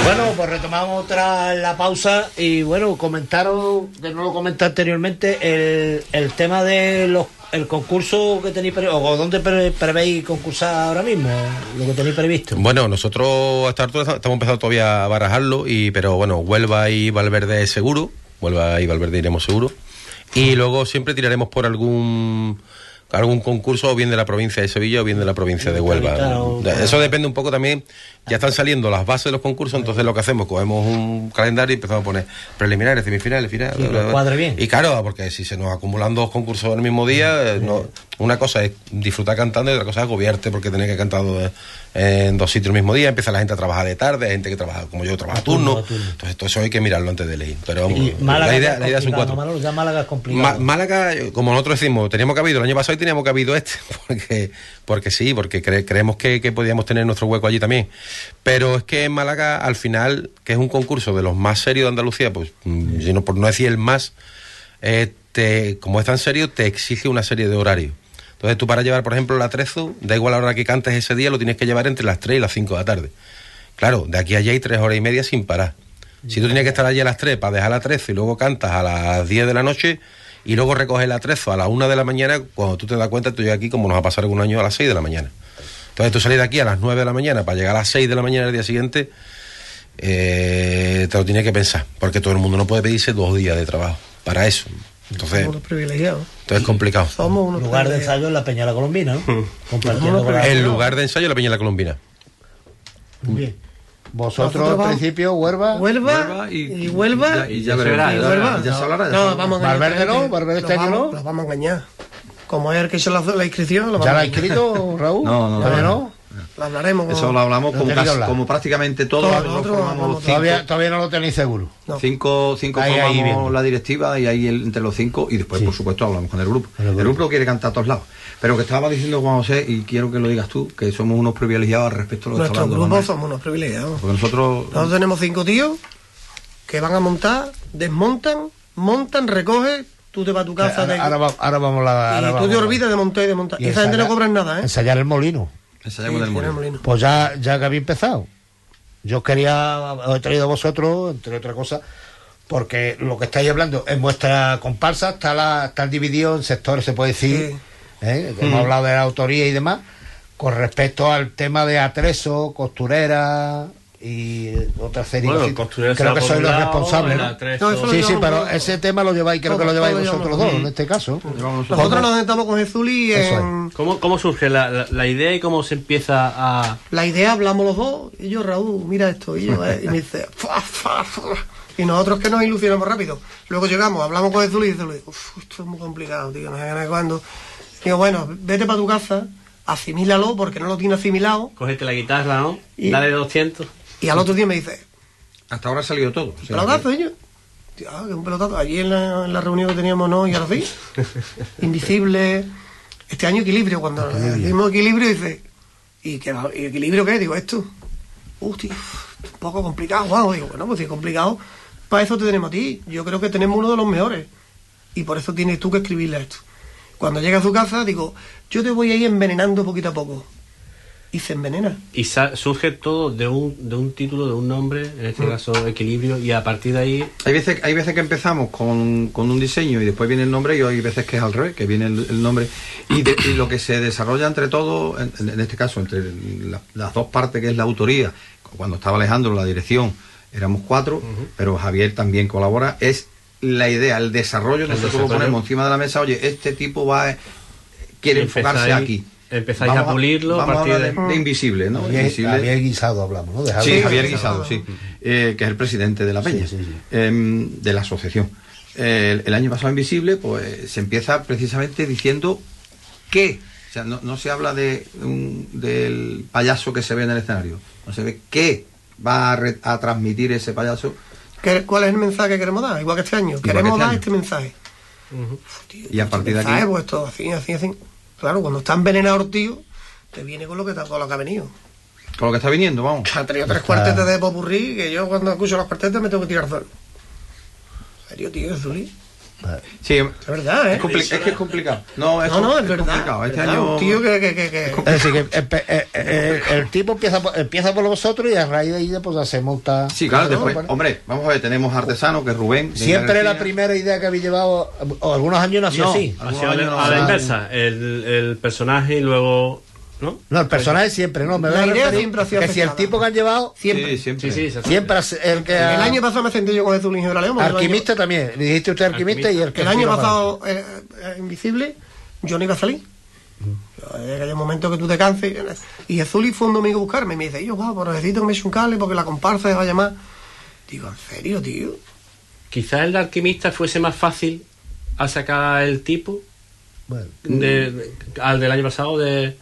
Bueno, pues retomamos otra la pausa y bueno, comentaron, que no lo comenté anteriormente, el, el tema de los el concurso que tenéis previsto, o dónde pre, prevéis concursar ahora mismo, lo que tenéis previsto. Bueno, nosotros hasta ahora estamos empezando todavía a barajarlo, y pero bueno, Huelva y Valverde seguro, Huelva y Valverde iremos seguro, y luego siempre tiraremos por algún algún concurso, o bien de la provincia de Sevilla o bien de la provincia de Huelva. Claro, claro. Eso depende un poco también, ya están saliendo las bases de los concursos, entonces lo que hacemos, cogemos un calendario y empezamos a poner preliminares, semifinales, finales. Sí, lo cuadre bien. Y claro, porque si se nos acumulan dos concursos en el mismo día, sí. no, una cosa es disfrutar cantando y otra cosa es agobiarte porque tenés que cantar dos, en dos sitios el mismo día, empieza la gente a trabajar de tarde, hay gente que trabaja como yo, trabaja a turno, turno. Entonces todo eso hay que mirarlo antes de leer. Pero vamos, Málaga la idea, la idea son cuatro. Manolo, ya Málaga es complicado. Ma- Málaga, como nosotros decimos, teníamos que habido el año pasado y teníamos que habido este, porque, porque sí, porque cre- creemos que, que podíamos tener nuestro hueco allí también. Pero es que en Málaga, al final, que es un concurso de los más serios de Andalucía, pues, mm. si no, por no decir el más, eh, te, como es tan serio, te exige una serie de horarios. Entonces tú para llevar, por ejemplo, el atrezo, da igual la hora que cantes ese día, lo tienes que llevar entre las tres y las cinco de la tarde. Claro, de aquí a allá hay tres horas y media sin parar. Si tú tienes que estar allí a las tres para dejar el atrezo y luego cantas a las diez de la noche y luego recoges el atrezo a las una de la mañana, cuando tú te das cuenta, tú llegas aquí, como nos va a pasar algún año, a las seis de la mañana. Entonces tú salís de aquí a las nueve de la mañana para llegar a las seis de la mañana del día siguiente, eh, te lo tienes que pensar, porque todo el mundo no puede pedirse dos días de trabajo para eso. Entonces, somos unos privilegiados. Entonces es complicado. Somos unos lugar de ensayo en la Peña de la Colombina, ¿no? Compartiendo con la... El lugar de ensayo en la Peña de la Colombina. Muy bien. Vosotros al principio, Huelva, Huelva, Huelva y, y Huelva y, y ya veremos. Y Huelva. Ya se hablará. No, vamos a Valverde no, Valverde este año no. Los vamos a engañar. Como es el que hizo la, la inscripción, lo ¿Ya la ha inscrito, Raúl? No, no, no. no. Lo hablaremos. Eso lo hablamos como, casi, como prácticamente todo. Todo lo formamos todavía, todavía no lo tenéis seguro. No. Cinco, cinco ahí, formamos ahí la directiva y ahí el, entre los cinco, y después, sí. por supuesto, hablamos con el grupo. El grupo, el grupo quiere cantar a todos lados. Pero que estaba diciendo Juan José, y quiero que lo digas tú, que somos unos privilegiados respecto a lo que está hablando. Nuestro grupo somos unos privilegiados. Porque nosotros... Nosotros tenemos cinco tíos que van a montar, desmontan, montan, recogen, tú te vas a tu casa... Ahora, de... ahora, va, ahora vamos la... Y ahora tú vamos te olvidas de montar y de montar. Y, y esa ensayar, gente no cobran nada, ¿eh? Ensayar el molino. Ensayamos sí, el molino. molino. Pues ya, ya que había empezado. Yo quería... Os he traído a vosotros, entre otras cosas, porque lo que estáis hablando en vuestra comparsa está, la, está dividido en sectores, se puede decir... Sí. ¿Eh? Mm. Hemos hablado de la autoría y demás, con respecto al tema de atrezo, costurera y otra serie. Bueno, creo que sois los responsables, ¿no? no sí, sí, pero todo. Ese tema lo lleváis, creo todo, que lo lleváis vosotros dos, en este caso. Nosotros nos sentamos con Jezuli en... ¿Cómo, ¿Cómo surge la, la, la idea y cómo se empieza a...? La idea, hablamos los dos, y yo, Raúl, mira esto, y yo, eh, y me dice... Y nosotros que nos ilusionamos rápido. Luego llegamos, hablamos con Jezuli y dice, uff, esto es muy complicado, tío, no sé ganas cuándo... Digo, bueno, vete para tu casa, asimílalo, porque no lo tiene asimilado. Cógete la guitarra, ¿no? Y, dale doscientos. Y al otro día me dice... Hasta ahora ha salido todo. ¿Un pelotazo, ellos? Ah, que un pelotazo. Allí en la, en la reunión que teníamos, no, y ahora sí. Invisible. Este año equilibrio. Cuando decimos equilibrio, dice... ¿Y, qué, ¿Y equilibrio qué? Digo, esto. Hostia, un poco complicado, Juan. Digo, bueno, pues si es complicado, para eso te tenemos a ti. Yo creo que tenemos uno de los mejores. Y por eso tienes tú que escribirle esto. Cuando llega a su casa, digo, yo te voy a ir envenenando poquito a poco. Y se envenena. Y surge todo de un, de un título, de un nombre, en este mm. caso Equilibrio, y a partir de ahí... Hay veces, hay veces que empezamos con, con un diseño y después viene el nombre, y hay veces que es al revés, que viene el, el nombre. Y, de, y lo que se desarrolla entre todos, en, en este caso, entre la, las dos partes, que es la autoría, cuando estaba Alejandro, la dirección, éramos cuatro, uh-huh. pero Javier también colabora, es... la idea, el desarrollo, el nosotros desarrollo. Lo ponemos encima de la mesa, oye, este tipo va quiere enfocarse aquí. Empezáis a pulirlo a, a partir de, de, de Invisible, ¿no? Javier, Invisible. Javier Guisado hablamos, ¿no? De Javier, sí, Javier Guisado, sí, eh, que es el presidente de la Peña, sí, sí, sí. Eh, de la asociación. Eh, el, el año pasado Invisible, pues se empieza precisamente diciendo que, o sea, no, no se habla de un, del payaso que se ve en el escenario, no se ve qué va a, re, a transmitir ese payaso. ¿Cuál es el mensaje que queremos dar? Igual que este año. Queremos este dar año. este mensaje. Uh-huh. Uf, tío, y a partir de aquí... Pues todo así, así, así. Claro, cuando está envenenado el tío, te viene con lo que, te, con lo que ha venido. Con lo que está viniendo, vamos. Ha tenido tres cuartetes de popurrí que yo cuando escucho los cuartetes me tengo que tirar solo. ¿En serio, tío? ¿Zuli? Sí, Es verdad, ¿eh? es, compli- es que es complicado. No, es, No, no, es, es verdad. complicado. Este verdad, año un tío que... que, que, que- Es decir, que empe- eh, eh, el tipo empieza por, empieza por vosotros y a raíz de ahí pues hacemos ta- Sí, claro, ta- después, ta- hombre, vamos a ver, tenemos artesanos que es Rubén. de Siempre García. la primera idea que habéis llevado, o algunos años nació No. así. Algunos Hacia años la- no a la saben. inversa, el, el personaje y luego... ¿no? No, el personaje siempre, no, me La voy a idea referir siempre ha sido que si el aceptada. tipo que han llevado, Siempre. Sí, siempre. Sí, sí, exactamente. siempre es el que... El año pasado me senté yo con Jesús Ingenio de la León. porque el año- Alquimista también, le dijiste usted alquimista y el que... El año tira para pasado, eh, eh, Invisible, yo no iba a salir. Yo, hay un momento que tú te canses. Y Jesús fue un domingo a buscarme. Y me dice, yo, guau, pues necesito que me eche un cable porque la comparsa se va a llamar. Digo, ¿en serio, tío? Quizás el de alquimista fuese más fácil a sacar el tipo Bueno, de, de- al del año pasado de...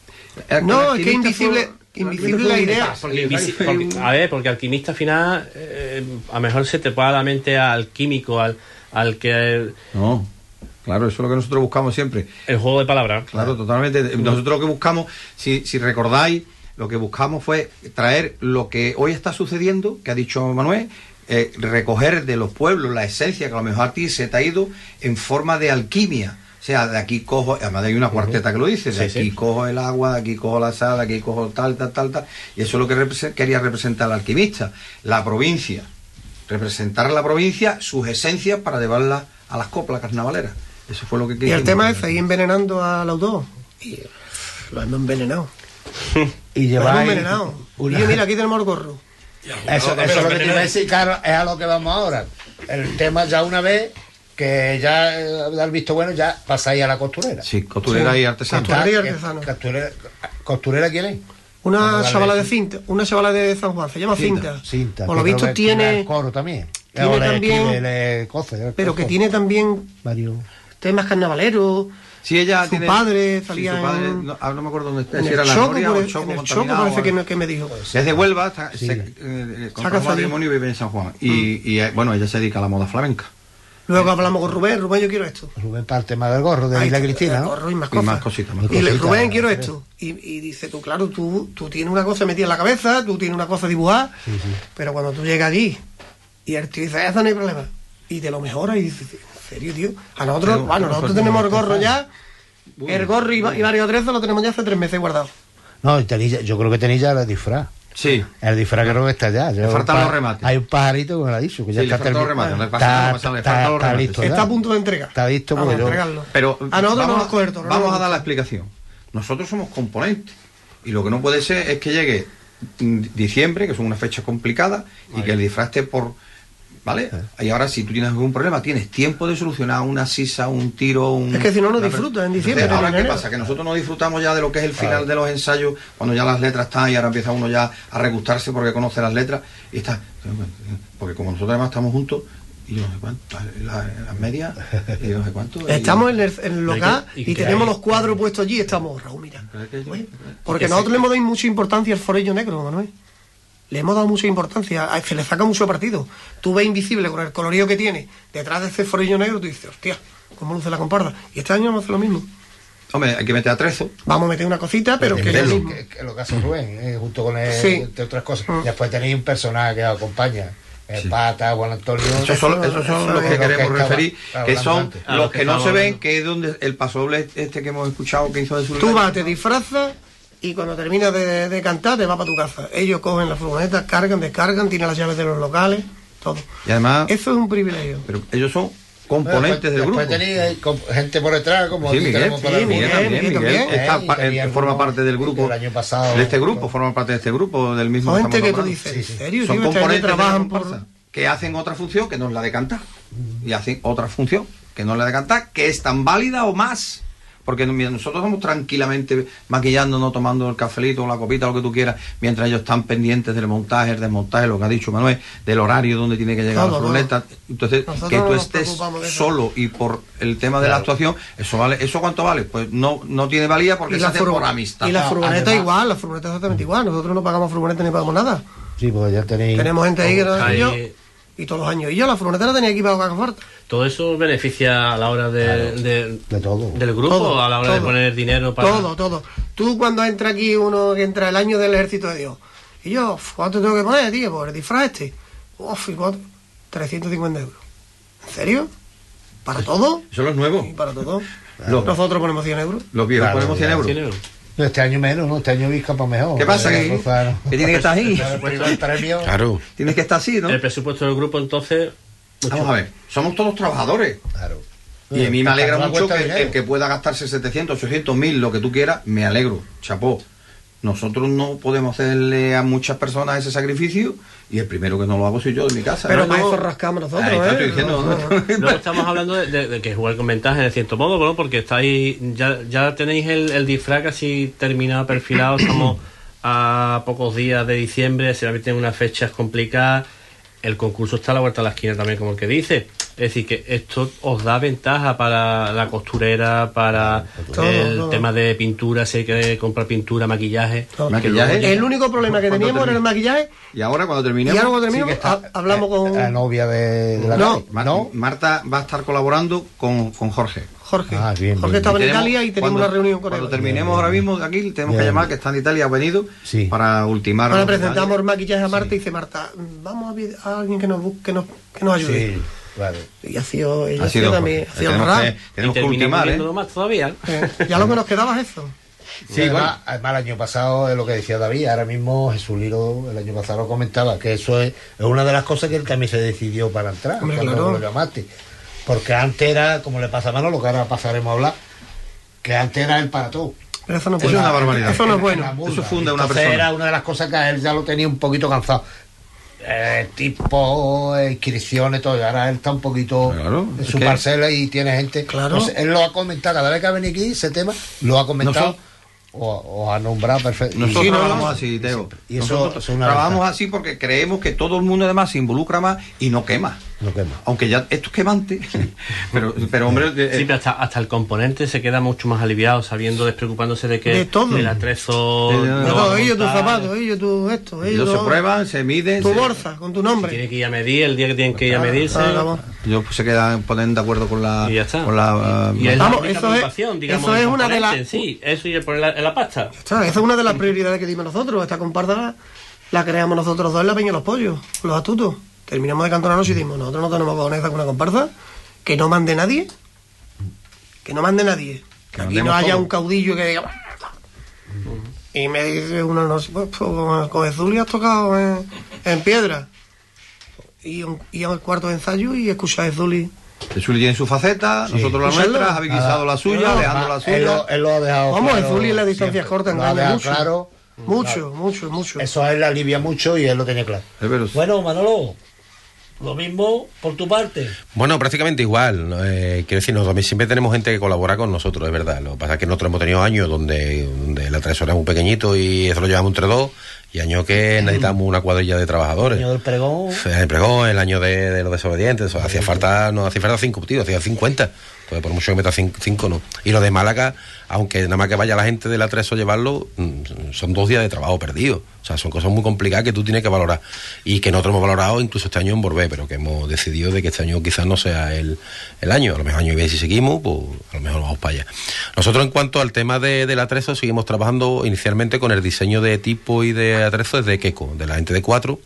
El No, es que alquimista Invisible, fue- Invisible la idea. Porque, invisi- porque- a ver, porque alquimista al final eh, a lo mejor se te puede a la mente al químico, al, al que No, claro, eso es lo que nosotros buscamos siempre. el juego de palabras. Claro, totalmente. Nosotros lo que buscamos, si, si recordáis, lo que buscamos fue traer lo que hoy está sucediendo, que ha dicho Manuel, eh, recoger de los pueblos la esencia que a lo mejor a ti se te ha ido en forma de alquimia. O sea, de aquí cojo, además hay una cuarteta que lo dice, de Sí, aquí sí. cojo el agua, de aquí cojo la sal, de aquí cojo tal, tal, tal, tal. Y eso es lo que represe- quería representar el alquimista, la provincia. Representar la provincia, sus esencias para llevarlas a las coplas carnavaleras. Eso fue lo que Y queríamos. el tema es seguir envenenando al autor. Y lo hemos envenenado. y Lo hemos lleváis... envenenado. una- Y yo, mira, aquí tenemos el gorro. Eso, eso es lo que te iba a decir, claro, es a lo que vamos ahora. El tema ya una vez que ya eh, al visto bueno, ya pasáis a la costurera. Sí, costurera Sí. y artesano. Costurera y ¿Qué- artesano. Costurera, ¿Costurera quién es? Una Vale, chavala sí. de cinta, una chavala de San Juan, se llama Cinta, Cinta. Cinta. Por lo que visto creo que tiene, el coro también. tiene O le también- escribe, le coce, le pero que coce. tiene también varios. temas carnavaleros. Sí, ella Su tiene- padre sí, salía su padre, en- no, ah, no me acuerdo dónde está, En si el era la Choco, Noria por o el- el Choco en el Choco contaminado, parece que, o- no- que me dijo. Desde Huelva, está, Sí. se, eh, Saca con salida. matrimonio y vive en San Juan. Y, y, eh, bueno, ella se dedica a la moda flamenca. Luego hablamos con Rubén, Rubén, yo quiero esto. Rubén parte más del gorro de Ahí Isla está, Cristina, el ¿no? gorro y más Y cosas. más cositas, más Y le, cositas, Rubén, quiero sí. esto. Y, y dice tú, claro, tú, tú tienes una cosa metida en la cabeza, tú tienes una cosa dibujada, pero cuando tú llegas allí y el tío dice, eso no hay problema, y te lo mejora y dices, ¿en serio, tío? A nosotros, Pero, bueno, pero nosotros fue- tenemos el gorro ya, Uy, el gorro y, y varios trezos lo tenemos ya hace tres meses guardado. No, y tenéis ya- yo creo que tenéis ya el disfraz. Sí. El disfraz creo que está ya. Le Yo- faltan pa- los remates. Hay un pajarito que me lo ha dicho, que ya Sí, le está faltan los termi- remates, le pasa está- nada, pasa, le está- faltan los está remates. listo Está ya. a punto de entregar. Está listo Vamos porque a yo- entregarlo. Pero a nosotros no vamos, nos coge el toro, vamos no a dar la nos explicación. Nosotros somos componentes. Y lo que no puede ser es que llegue mm, diciembre, que es una fecha complicada, y que el disfraz esté por... ¿Vale? Y ahora si tú tienes algún problema, tienes tiempo de solucionar una sisa, un tiro, un... Es que si no, no una- disfrutas en diciembre, Entonces, ahora en ¿qué enero. pasa? Que nosotros no disfrutamos ya de lo que es el final de los ensayos, cuando ya las letras están y ahora empieza uno ya a regustarse porque conoce las letras y está... Porque como nosotros además estamos juntos, y yo no sé cuánto, la- las medias, y yo no sé cuánto... y- Estamos en el, en el local ¿Y y, qué- y qué tenemos hay? los cuadros puestos allí y estamos, Raúl, mira. Pero es que yo- Oye, porque que nosotros se- le hemos dado mucha importancia al forello negro, Manuel. Le hemos dado mucha importancia, a- se le saca mucho partido. Tú ves Invisible con el colorío que tiene detrás de ese forello negro, tú dices, hostia, ¿cómo luce la comparda? Y este año vamos a hacer lo mismo. Hombre, hay que meter atrezo. Vamos a meter una cosita, pero que es lo Eso, mismo. que- que lo que hace Rubén, eh, junto con el, Sí. entre otras cosas. Mm. Después tenéis un personaje que os acompaña, el Sí. Pata, Juan Antonio. Esos son, esos son eso los es que lo queremos estaba- referir, estaba que hablando son antes. Ah, los lo que que no se estábamos ven, hablando. que es donde el pasodoble este que hemos escuchado que hizo de su Tú vas, te disfrazas y cuando terminas de, de cantar te vas para tu casa. Ellos cogen la furgoneta, cargan, descargan, tienen las llaves de los locales, todo. Y además, Eso es un privilegio. pero ellos son componentes del grupo. Después tenéis eh, com- gente por detrás, como Sí, aquí Miguel, tenemos por sí, la- Miguel, Miguel, también, Miguel Miguel también. está Eh, pa- y tenía eh, forma algunos parte del grupo, del año pasado, de este grupo, pues. forma parte de este grupo, del mismo Son que gente que tú estamos dices, nombrando. ¿en serio? Son tío? Esta gente componentes de la trabajan por... comparsa, que hacen otra función que no es la de cantar, y hacen otra función que no es la de cantar, que es tan válida o más. Porque nosotros estamos tranquilamente maquillándonos, tomando el cafelito o la copita, lo que tú quieras, mientras ellos están pendientes del montaje, el desmontaje, lo que ha dicho Manuel, del horario donde tiene que llegar Todo, la furgoneta. Entonces, Nosotros que no tú nos estés preocupamos de eso. solo y por el tema de la Claro. actuación, ¿eso vale? ¿Eso cuánto vale? Pues no, no tiene valía porque Y se la, hace furgo- por amistad. y la Ah, furgoneta además- igual, la furgoneta exactamente igual. Nosotros no pagamos furgoneta ni pagamos nada. Sí, pues ya tenéis. Tenemos gente ahí que nos Ahí- yo y todos los años. Y yo la furgoneta la tenía aquí para pagar falta. Todo eso beneficia a la hora de, Claro. de- De todo. del grupo, Todo, a la hora de todo. poner dinero para... Todo, todo. Tú cuando entra aquí uno que entra el año del ejército de Dios. Y yo, uf, ¿cuánto tengo que poner, tío? Por el disfraz este. Uf, ¿y cuánto? trescientos cincuenta euros. ¿En serio? para todo. Eso es lo nuevo. Y para todo. Los, Nosotros ponemos cien euros. los viejos Claro, ponemos cien euros. cien euros. No, este año menos, ¿no? Este año Vizca para mejor. ¿Qué pasa? Eh, ¿Que, claro. que tiene que estar ahí? El premio. Claro. Tienes que estar así, ¿no? El presupuesto del grupo, entonces. mucho. Vamos a ver, somos todos trabajadores. Claro. Y a mí me alegra Cada mucho cuesta que dinero. el que pueda gastarse setecientos, ochocientos, mil, lo que tú quieras, me alegro, chapó. Nosotros no podemos hacerle a muchas personas ese sacrificio y el primero que no lo hago soy yo en mi casa. Pero ¿no? para No. eso rascamos nosotros, Ahí está, ¿eh? estoy diciendo, No, no. Luego estamos hablando de, de- de que jugar con ventaja de cierto modo, ¿no? Porque estáis, ya, ya tenéis el, el disfraz casi terminado, perfilado, estamos a pocos días de diciembre, se van a meter unas fechas complicadas, el concurso está a la vuelta de la esquina también, como el que dice. Es decir, que esto os da ventaja para la costurera, para Todo, el todo. tema de pintura, si hay que comprar pintura, maquillaje. Todo. que luego Maquillaje. llega- El único problema que ¿Cuándo teníamos era el termina? maquillaje. Y ahora cuando Y terminemos, ahora cuando Sí, terminemos, que está, ha- hablamos eh, con la novia de, de la No. calle. Ma- no. Marta va a estar colaborando con, con Jorge. Jorge. Ah, bien, Jorge bien, estaba en Tenemos- Italia y tenemos cuando- una reunión con Cuando él. terminemos Bien, ahora bien. mismo de aquí, tenemos Bien. que llamar, que está en Italia, ha venido Sí. para ultimar. Ahora los presentamos el detalles. maquillaje a Marta y dice Marta, vamos a, vi- a alguien que nos, bu- que nos, que nos ayude. Sí, claro. Y ha sido, ella Ha ha sido sido también, Jorge. ha sido tenemos honrado. que, y tenemos que terminamos ultimar, ¿eh? viéndolo más todavía. Eh, ya lo que nos quedaba es eso. Sí, además, además, el año pasado es lo que decía David, ahora mismo Jesús Liro el año pasado lo comentaba, que eso es, es una de las cosas que él también se decidió para entrar, Hombre, cuando claro. lo llamaste. Porque antes era, como le pasa a Manolo, que ahora pasaremos a hablar, que antes era el para todo. Pero eso no es Eso bueno. es una barbaridad. Eso no es En bueno. la murga. Eso funda una Entonces persona. era una de las cosas que a él ya lo tenía un poquito cansado. Eh, tipo, eh, inscripciones, todo. Y ahora él está un poquito Claro, en es su que- parcela y tiene gente. Claro. Entonces, él lo ha comentado, cada vez que ha venido aquí, ese tema, lo ha comentado Nosotros- o, o ha nombrado perfecto. Nosotros Y- trabajamos así, Teo. Y eso, Nosotros eso es una trabajamos ventaja. así porque creemos que todo el mundo además se involucra más y no quema. No quema. Aunque ya esto es quemante, pero, pero hombre, eh, Sí, pero hasta, hasta el componente se queda mucho más aliviado, sabiendo, despreocupándose de que De todo. el atrezo. De- de- no de va a todo, ellos tus montar, zapatos, ellos tu esto, ellos ellos se todo. prueban, se miden. Tu se- bolsa, con tu Tiene nombre. que ir a medir el día que tienen que ir a medirse. Ah, vamos. Ellos se quedan, ponen de acuerdo con la. Y ya está. Con la Y es Vamos, la única eso es- preocupación, digamos, eso es del una de las- componente, Sí, eso y el poner la- en la pasta. Está, esa es una de las prioridades que dimos nosotros. Esta comparsa la creamos nosotros dos en la Peña de los Pollos, los astutos. Terminamos de cantonarnos y dimos, nosotros no tenemos cojones con una comparsa, que no mande nadie, que no mande nadie. Que aquí no mandemos haya todo. un caudillo que diga... Y me dice uno, no sé, pues, pues, con- con Ezuli has tocado en, en piedra. Y, un, y al cuarto de ensayo y escucha a Ezuli. Jesús tiene su faceta, nosotros la Escuchadlo. nuestra, Javi guisado la suya, No, Alejandro la él suya. lo, él lo ha dejado Vamos, claro Ezuli en la distancia siempre. corta Lo ha engaña dejado mucho. claro. Mucho, mucho, mucho. Eso a él le alivia mucho y él lo tenía claro. Es verdad. Bueno, Manolo, lo mismo por tu parte. Bueno, prácticamente igual. ¿no? Eh, quiero decir, nosotros también siempre tenemos gente que colabora con nosotros, es verdad. Lo que pasa es que nosotros hemos tenido años donde, donde la tresora es muy pequeñito y eso lo llevamos entre dos, y años que necesitamos una cuadrilla de trabajadores. El año del pregón. El pregón, el año de, de los desobedientes, eso, hacía falta, no hacía falta cinco, tío, hacía cincuenta. Pues por mucho que meta cinco, cinco no. Y lo de Málaga, aunque nada más que vaya la gente de la Treso a llevarlo, mm, son dos días de trabajo perdidos. O sea, son cosas muy complicadas que tú tienes que valorar. Y que nosotros hemos valorado incluso este año en Borbé, pero que hemos decidido de que este año quizás no sea el, el año. A lo mejor año y medio si seguimos, pues a lo mejor vamos para allá. Nosotros en cuanto al tema de, de la Treso, seguimos trabajando inicialmente con el diseño de tipo y de atrezo de Keco, de la gente de cuatro.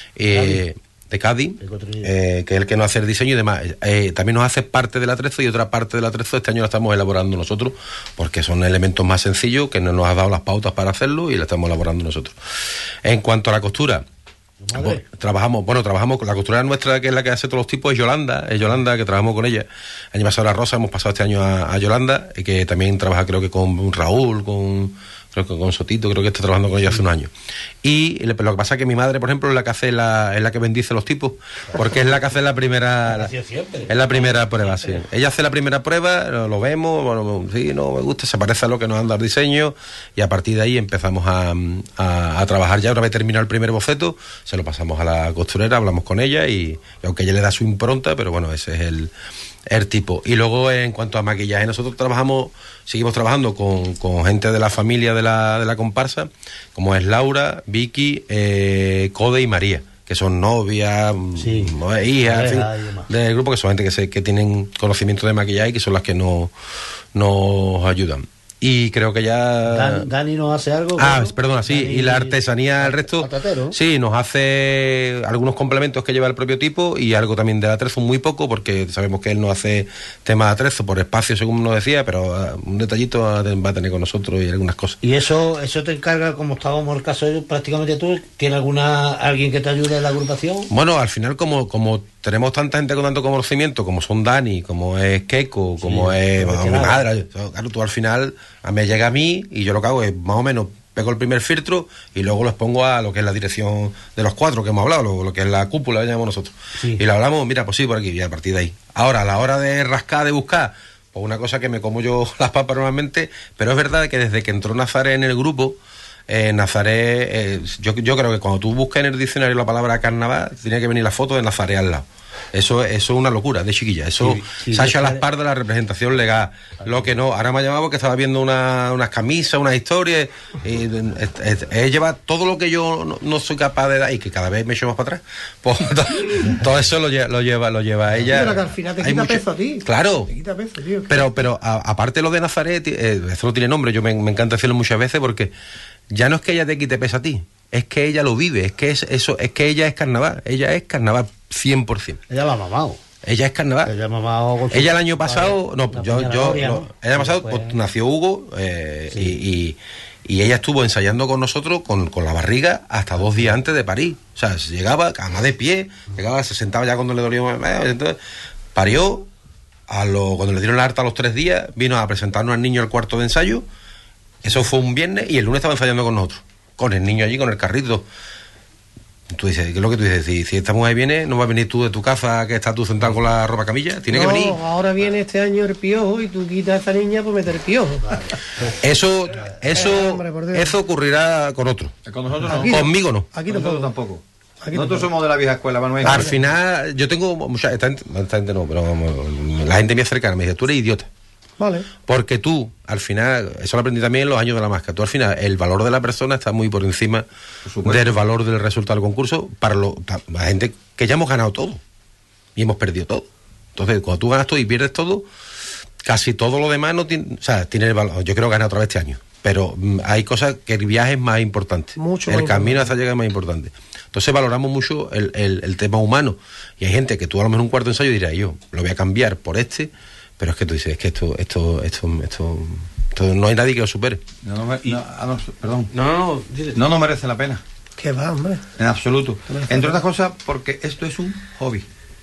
Eh, de Cádiz, eh, que es el que nos hace el diseño y demás. Eh, también nos hace parte del atrezo y otra parte del atrezo este año la estamos elaborando nosotros, porque son elementos más sencillos que no nos ha dado las pautas para hacerlo y la estamos elaborando nosotros. En cuanto a la costura, pues, trabajamos, bueno, trabajamos con la costurera nuestra, que es la que hace todos los tipos, es Yolanda, es Yolanda, que trabajamos con ella. El año pasado era Rosa, hemos pasado este año a, a Yolanda, y que también trabaja creo que con Raúl, con... creo que con Sotito, creo que está trabajando con ella hace un año. Y lo que pasa es que mi madre, por ejemplo, es la que hace la, es la que bendice los tipos, porque es la que hace la primera, la, es la primera prueba, sí. Ella hace la primera prueba, lo, lo vemos, bueno, sí, no me gusta, se parece a lo que nos han dado el diseño, y a partir de ahí empezamos a, a, a trabajar. Ya una vez terminado el primer boceto, se lo pasamos a la costurera, hablamos con ella, y, y aunque ella le da su impronta, pero bueno, ese es el el tipo. Y luego en cuanto a maquillaje, nosotros trabajamos, seguimos trabajando con, con gente de la familia de la, de la comparsa, como es Laura, Vicky, eh, Code y María, que son novias, Sí. mm, hijas, en fin, Pareja y demás. del grupo, que son gente que, se, que tienen conocimiento de maquillaje y que son las que nos, nos ayudan. Y creo que ya... Dan, Dani nos hace algo. Ah, ¿no? perdona, sí, Dani... y la artesanía, el resto... Patatero. Sí, nos hace algunos complementos que lleva el propio tipo y algo también del atrezo, muy poco, porque sabemos que él no hace tema de atrezo por espacio, según nos decía, pero uh, un detallito va a tener con nosotros y algunas cosas. Y eso eso te encarga, como estábamos en el caso de ellos, prácticamente tú. ¿Tiene alguna alguien que te ayude en la agrupación? Bueno, al final, como como tenemos tanta gente con tanto conocimiento, como son Dani, como es Keiko, como sí, es mi madre, claro, tú al final me llega a mí y yo lo que hago es más o menos pego el primer filtro y luego los pongo a lo que es la dirección de los cuatro que hemos hablado, lo, lo que es la cúpula, lo llamamos nosotros. Sí. Y lo hablamos, mira, pues sí, por aquí, y a partir de ahí. Ahora, a la hora de rascar, de buscar, pues una cosa que me como yo las papas normalmente, pero es verdad que desde que entró Nazaret en el grupo, eh, Nazaret, eh, yo, yo creo que cuando tú buscas en el diccionario la palabra carnaval, tiene que venir la foto de Nazaret al lado. Eso, eso es una locura de chiquilla. Eso sí, sí, se ha hecho a las par de la representación legal. Lo que no, ahora me ha llamado porque estaba viendo una, unas camisas, unas historias. Y, es, es, es llevar todo lo que yo no, no soy capaz de dar y que cada vez me echo más para atrás. Pues, todo, todo eso lo lleva, lo lleva, lo lleva ella. Pero que al final te quita mucho peso a ti. Claro. Te quita peso, tío. Pero, pero a, aparte lo de Nazaret, eh, eso no tiene nombre. Yo me, me encanta decirlo muchas veces porque ya no es que ella te quite peso a ti. Es que ella lo vive, es que es eso, es que ella es carnaval, ella es carnaval cien por ciento. Ella la ha mamado. Ella es carnaval. Ella ha mamado. Ella el año pasado, no, yo, yo, no, el año pasado pues, nació Hugo eh, sí. y, y, y ella estuvo ensayando con nosotros con, con la barriga hasta dos días antes de parir. O sea, llegaba, además de pie, llegaba, se sentaba ya cuando le dolía, entonces parió, a lo, cuando le dieron la harta a los tres días, vino a presentarnos al niño al cuarto de ensayo. Eso fue un viernes y el lunes estaba ensayando con nosotros. Con el niño allí, con el carrito. Tú dices, ¿qué es lo que tú dices? Si, si esta mujer viene, ¿no vas a venir tú de tu casa que estás tú sentado con la ropa camilla? Tiene no, que venir. Ahora viene este año el piojo y tú quitas a esta niña por meter piojo. Eso, eso, eh, hombre, eso ocurrirá con otro. Con nosotros aquí no. Conmigo no. Aquí nosotros tampoco. Aquí nosotros tampoco. Somos de la vieja escuela, Manuel. Al final, yo tengo mucha esta gente, esta gente no, pero vamos, la gente muy cercana me dice, tú eres idiota. Vale. Porque tú, al final, eso lo aprendí también en los años de la máscara, tú al final, el valor de la persona está muy por encima por del valor del resultado del concurso para lo, la gente que ya hemos ganado todo y hemos perdido todo. Entonces, cuando tú ganas todo y pierdes todo, casi todo lo demás no tiene, o sea, tiene el valor. Yo creo ganar otra vez este año, pero mm, hay cosas que el viaje es más importante, mucho el más camino hasta llegar es más importante. Entonces valoramos mucho el, el, el tema humano y hay gente que tú a lo mejor un cuarto de ensayo dirás, yo lo voy a cambiar por este. Pero es que tú dices, es que esto, esto, esto, esto, esto no hay nadie que lo supere. No, no, no, ah, no, perdón. No, no, no, no nos merece la pena. ¿Qué va, hombre? En absoluto. Entre otras cosas, porque esto es un hobby.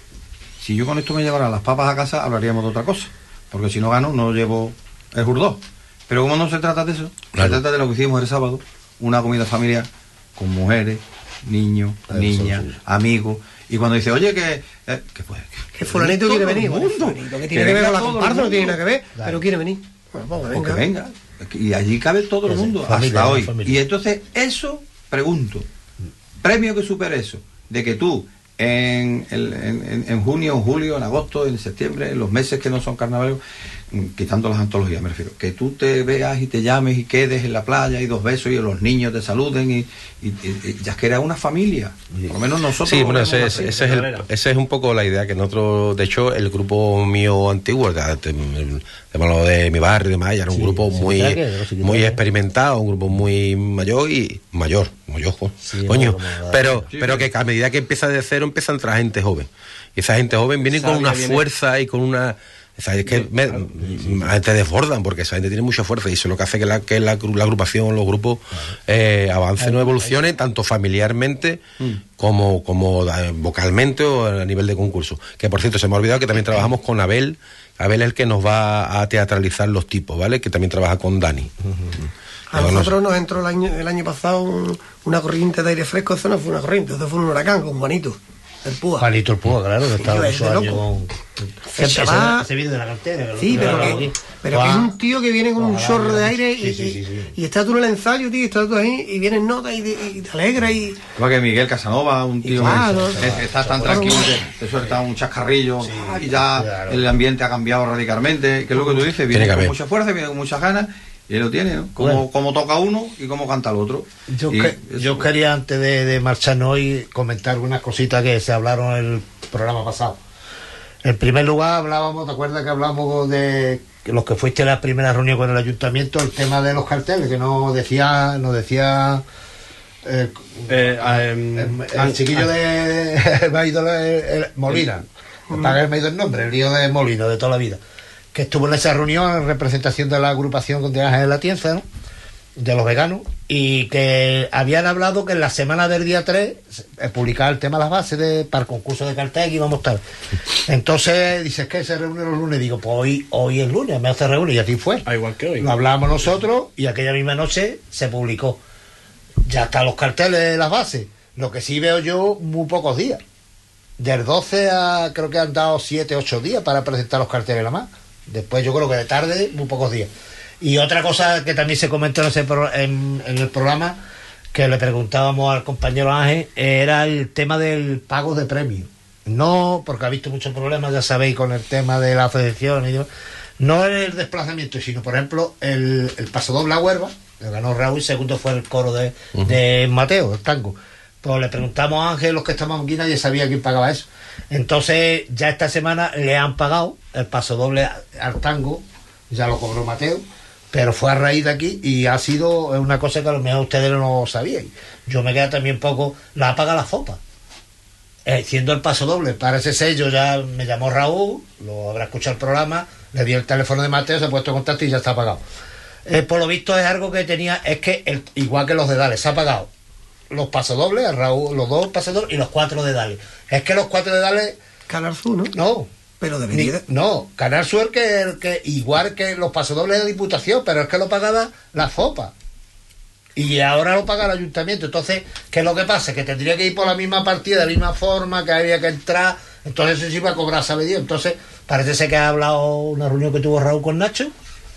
Si yo con esto me llevara las papas a casa, hablaríamos de otra cosa. Porque si no gano, no llevo el jurdó. Pero como no se trata de eso, claro. Se trata de lo que hicimos el sábado, una comida familiar con mujeres, niños, eso, niñas, sí. Amigos. Y cuando dice, oye, que... Eh, que pues, que, que fulanito quiere venir. Bueno, fulanito, que tiene que, que ver con la comparsa, no tiene nada que ver, claro. Pero quiere venir. Bueno, pues venga. Que venga. Y allí cabe todo el mundo, familia, hasta hoy. Y entonces, eso, pregunto, premio que supere eso, de que tú, en, en, en junio, en julio, en agosto, en septiembre, en los meses que no son carnavales, quitando las antologías me refiero, que tú te veas y te llames y quedes en la playa y dos besos y los niños te saluden y, y, y ya que era una familia, por lo menos nosotros. Sí, bueno, ese, ese, ese, es el, ese es un poco la idea que nosotros, de hecho, el grupo mío antiguo, de, de, de, de mi barrio, de Maya, era un sí, grupo muy, muy experimentado, un grupo muy mayor y mayor, mayor, sí, coño, pero, sí, pero que a medida que empieza de cero empieza a entrar gente joven y esa gente joven viene con una viene... fuerza y con una... O sea, es que me, me, te desbordan porque esa gente tiene mucha fuerza y eso es lo que hace que la, que la, la agrupación, los grupos eh, avancen o evolucionen tanto familiarmente como, como vocalmente o a nivel de concurso. Que por cierto, se me ha olvidado que también trabajamos con Abel. Abel es el que nos va a teatralizar los tipos, ¿vale? Que también trabaja con Dani. A nosotros nos entró el año, el año pasado un, una corriente de aire fresco. Eso no fue una corriente, eso fue un huracán con Juanito. El Púa. Juanito el Púa, claro, que estaba muchos años con... Se, se, va... se viene de la cartera. Sí, pero que, pero que es un tío que viene con un chorro de aire y, sí, sí, sí, sí. y está tú en el ensayo, tío, y estás tú ahí y vienes nota y, y te alegra y... Igual que Miguel Casanova, un tío claro, que claro, está tan tranquilo, te, te suelta un chascarrillo sí, y ya claro. El ambiente ha cambiado radicalmente, que es lo que tú dices, viene con mucha fuerza, viene con muchas ganas. Y él lo tiene, ¿no? Como, bueno. Como toca uno y como canta el otro. Yo, que, yo quería, antes de, de marcharnos hoy, comentar unas cositas que se hablaron en el programa pasado. En primer lugar, hablábamos, ¿te acuerdas que hablamos de que los que fuiste a la primera reunión con el ayuntamiento, el tema de los carteles, que no decía, nos decía eh, Eh, el, el, el chiquillo de me ha ido el, el, Molina, para que me ha ido el nombre, el lío de Molina de toda la vida, que estuvo en esa reunión en representación de la agrupación de Ángeles Latienza, ¿no?, de los veganos, y que habían hablado que en la semana del día tres eh, publicar el tema de las bases de, para el concurso de cartel que íbamos a estar. Entonces dices que se reúne los lunes, digo, pues hoy, hoy es lunes, me hace reunir, y así fue. Ah, igual que hoy. Lo hablábamos nosotros y aquella misma noche se publicó. Ya están los carteles de las bases. Lo que sí veo yo, muy pocos días. Del doce a creo que han dado siete, ocho días para presentar los carteles la más. Después yo creo que de tarde, muy pocos días. Y otra cosa que también se comentó en, ese pro, en, en el programa, que le preguntábamos al compañero Ángel, era el tema del pago de premios. No, porque ha visto muchos problemas, ya sabéis, con el tema de la asociación y demás. No el desplazamiento, sino, por ejemplo, el, el pasodoble a Huelva, que ganó Raúl, y segundo fue el coro de, uh-huh. de Mateo, el tango. Pues le preguntamos a Ángel, los que estamos aquí, nadie sabía quién pagaba eso. Entonces, ya esta semana le han pagado el pasodoble al tango, ya lo cobró Mateo, pero fue a raíz de aquí y ha sido una cosa que a lo mejor ustedes no sabían. Yo me queda también poco, la paga la FOPA. Eh, siendo el paso doble para ese sello, ya me llamó Raúl, lo habrá escuchado el programa, le di el teléfono de Mateo, se ha puesto en contacto y ya está pagado. Eh, por lo visto es algo que tenía, es que el, igual que los de Dale, se ha pagado los pasodobles, a Raúl, los dos pasodobles y los cuatro de Dale. Es que los cuatro de Dale... Canal Sur, ¿no? No. Pero debería... Ni, no, Canal Sur que, el que igual que los pasodobles de Diputación, pero es que lo pagaba la FOPA. Y ahora lo paga el ayuntamiento. Entonces, ¿qué es lo que pasa? Que tendría que ir por la misma partida, de la misma forma, que había que entrar. Entonces eso sí iba a cobrar, sabe Dios. Entonces, parece ser que ha hablado una reunión que tuvo Raúl con Nacho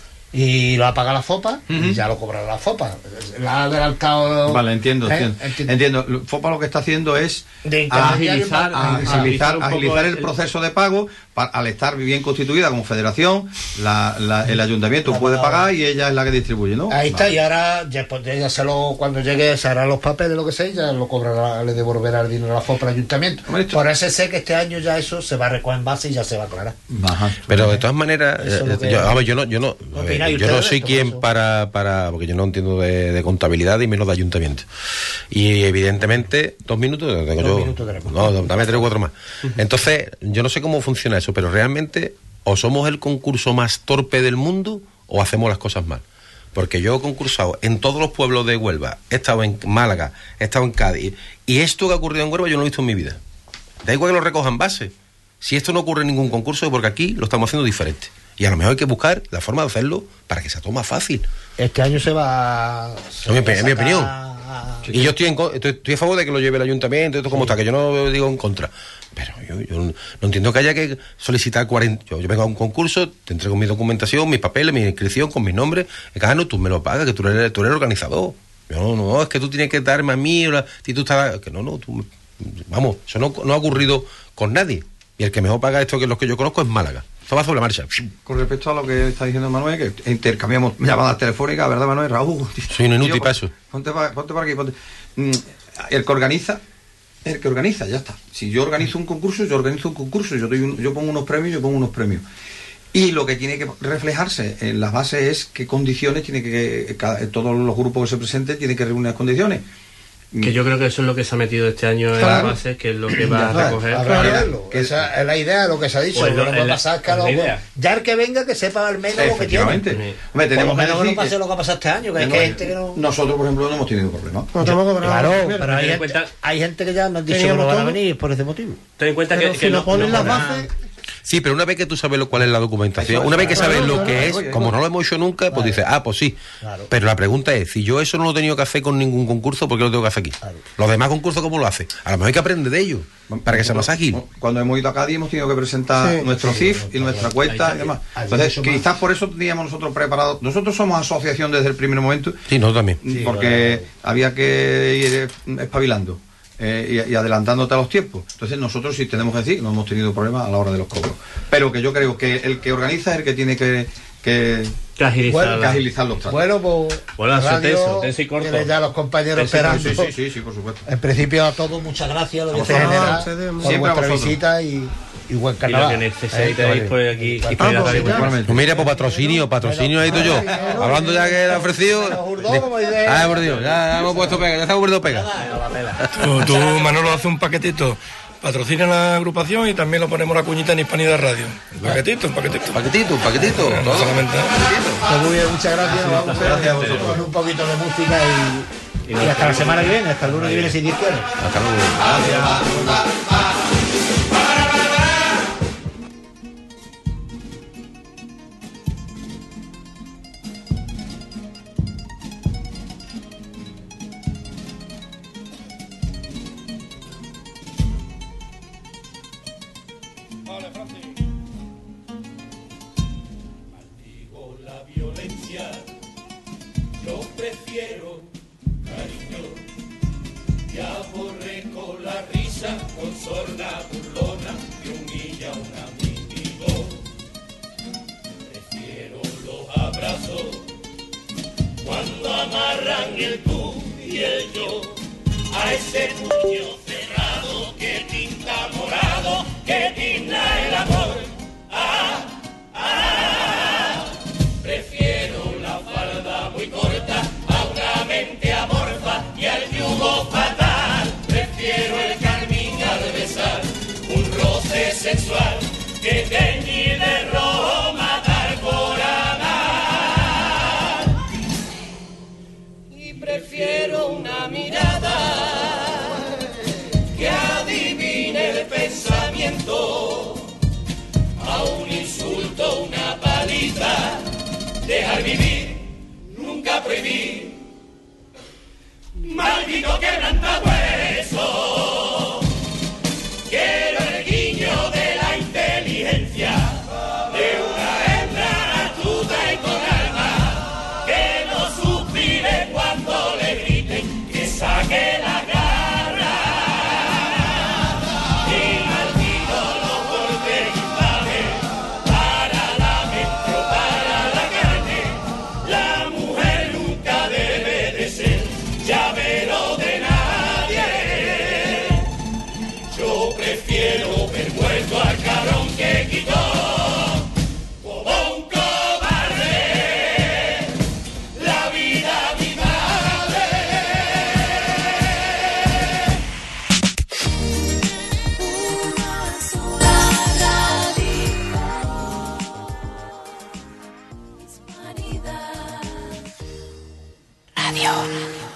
y lo ha pagado la FOPA, uh-huh. y ya lo cobrará la FOPA. La ha adelantado. Vale, entiendo, ¿eh? entiendo. Entiendo. FOPA lo que está haciendo es de agilizar, a, agilizar, agilizar, agilizar el, el proceso de pago. Para, al estar bien constituida como federación, la, la, el ayuntamiento la puede pagar y ella es la que distribuye, ¿no? Ahí está, vale. Y ahora ya, pues, ya se lo, cuando llegue se hará los papeles, lo que sea, y ya lo cobrará, le devolverá el dinero a la FOPA al ayuntamiento. Por eso sé que este año ya eso se va a recoger en base y ya se va a aclarar. Ajá. Pero de todas maneras, eh, yo, vamos, yo no, yo no, ver, yo no soy quien para, para, porque yo no entiendo de, de contabilidad y menos de ayuntamiento. Y evidentemente, dos minutos, tengo dos yo, minutos no, dame tres o cuatro más. Entonces, yo no sé cómo funciona eso, pero realmente o somos el concurso más torpe del mundo o hacemos las cosas mal. Porque yo he concursado en todos los pueblos de Huelva, he estado en Málaga, he estado en Cádiz, y esto que ha ocurrido en Huelva yo no lo he visto en mi vida. Da igual que lo recojan base. Si esto no ocurre en ningún concurso es porque aquí lo estamos haciendo diferente. Y a lo mejor hay que buscar la forma de hacerlo para que sea todo más fácil. Este año se va... Se no, va mi, a mi opinión. Y yo estoy, en, estoy, estoy a favor de que lo lleve el ayuntamiento, esto como sí. está, que yo no digo en contra. Pero yo, yo no entiendo que haya que solicitar cuarenta... Yo, yo vengo a un concurso, te entrego mi documentación, mis papeles, mi inscripción con mis nombres. Y cada año tú me lo pagas, que tú eres, tú eres el organizador. Yo, no, no, es que tú tienes que darme a mí, la, si tú estás... Que no, no, tú... Vamos, eso no, no ha ocurrido con nadie. Y el que mejor paga esto que los que yo conozco es Málaga. Esto va sobre la marcha. Con respecto a lo que está diciendo Manuel, que intercambiamos llamadas telefónicas, ¿verdad, Manuel? Raúl. Soy un inútil para eso. Ponte para ponte para aquí. Ponte. El que organiza, el que organiza, ya está. Si yo organizo un concurso, yo organizo un concurso. Yo, doy un, yo pongo unos premios, yo pongo unos premios. Y lo que tiene que reflejarse en las bases es qué condiciones tiene que... Cada, todos los grupos que se presenten tienen que reunir las condiciones. Que yo creo que eso es lo que se ha metido este año en claro. la base, que es lo que va a recoger. Claro, que esa es la idea de lo que se ha dicho. Pues lo que no puede pasar es que lo, ya el que venga que sepa al menos lo que tiene. Hombre, por lo menos que no pase lo que ha pasado este año, que es que gente que no... Nosotros, por ejemplo, no hemos tenido problemas. No tenemos Claro, pero hay gente, hay gente que ya nos ha dicho que no van a venir por ese motivo. Ten en cuenta que, si que no ponen las bases... Sí, pero una vez que tú sabes lo, cuál es la documentación, una vez que sabes lo que es, como no lo hemos hecho nunca, pues dices, ah, pues sí. Claro. Pero la pregunta es, si yo eso no lo he tenido que hacer con ningún concurso, ¿por qué lo tengo que hacer aquí? Claro. Los demás concursos, ¿cómo lo hace? A lo mejor hay que aprender de ellos, para que sea más ágil. Cuando hemos ido a Cádiz hemos tenido que presentar sí, nuestro sí, C I F y nuestra cuenta y demás. Entonces, quizás por eso teníamos nosotros preparados. Nosotros somos asociación desde el primer momento. Sí, nosotros también. Porque había que ir espabilando. Eh, y, y adelantándote a los tiempos. Entonces nosotros sí tenemos que decir que no hemos tenido problemas a la hora de los cobros, pero que yo creo que el que organiza es el que tiene que, que, Que agilizar, Bueno, que agilizar los tratos. Bueno, pues. Bueno, hacer radio, tenso, tenso y corto. tiene ya los compañeros Tenso y esperando. sí, sí, sí, sí, por supuesto. En principio a todos muchas gracias lo que se vosotros, genera a ustedes, por siempre a vuestra vosotros. visita y, y buen Y lo carnaval. que necesitáis, Eh, pues aquí. Y Vamos, para la radio, sí, pues, Igualmente. Pues mira, pues patrocinio, patrocinio ahí tú yo. Hablando ya que le ha ofrecido. Ah, por Dios, ya, ya hemos puesto pega, ya estamos poniendo pega. Tú, tú, Manolo, hace un paquetito, patrocina la agrupación y también lo ponemos la cuñita en Hispanidad Radio. Un paquetito, un paquetito. Paquetito, paquetito. No todo. solamente. Pues muy bien, muchas gracias. Vamos a Gracias a vosotros. con un poquito de música y, y hasta la semana que viene, hasta el lunes que viene si Dios quiere. Hasta luego. Maldigo la violencia, yo prefiero cariño, y aborrezco la risa con sorna burlona que humilla a un amigo. Prefiero los abrazos cuando amarran el tú y el yo a ese puño cerrado que pinta morado, que pinta el amor. Ah, ah, prefiero la falda muy corta a una mente amorfa y al yugo fatal. Prefiero el carmín al besar, un roce sexual que teñir de rojo matar por amar. Y prefiero una mirada que adivine el pensamiento a un insulto, una paliza. Dejar vivir, nunca prohibir. Maldito quebrantahueso. Quiero el guiño de la inteligencia de una hembra astuta y con alma, que no suspire cuando le griten, que saque la garra. Y maldito los golpes infames para la mente o para la carne. La mujer nunca debe de ser llavero de nadie. Yo prefiero ver muerto al cabrón que quitó como un cobarde la vida a mi madre. Radio.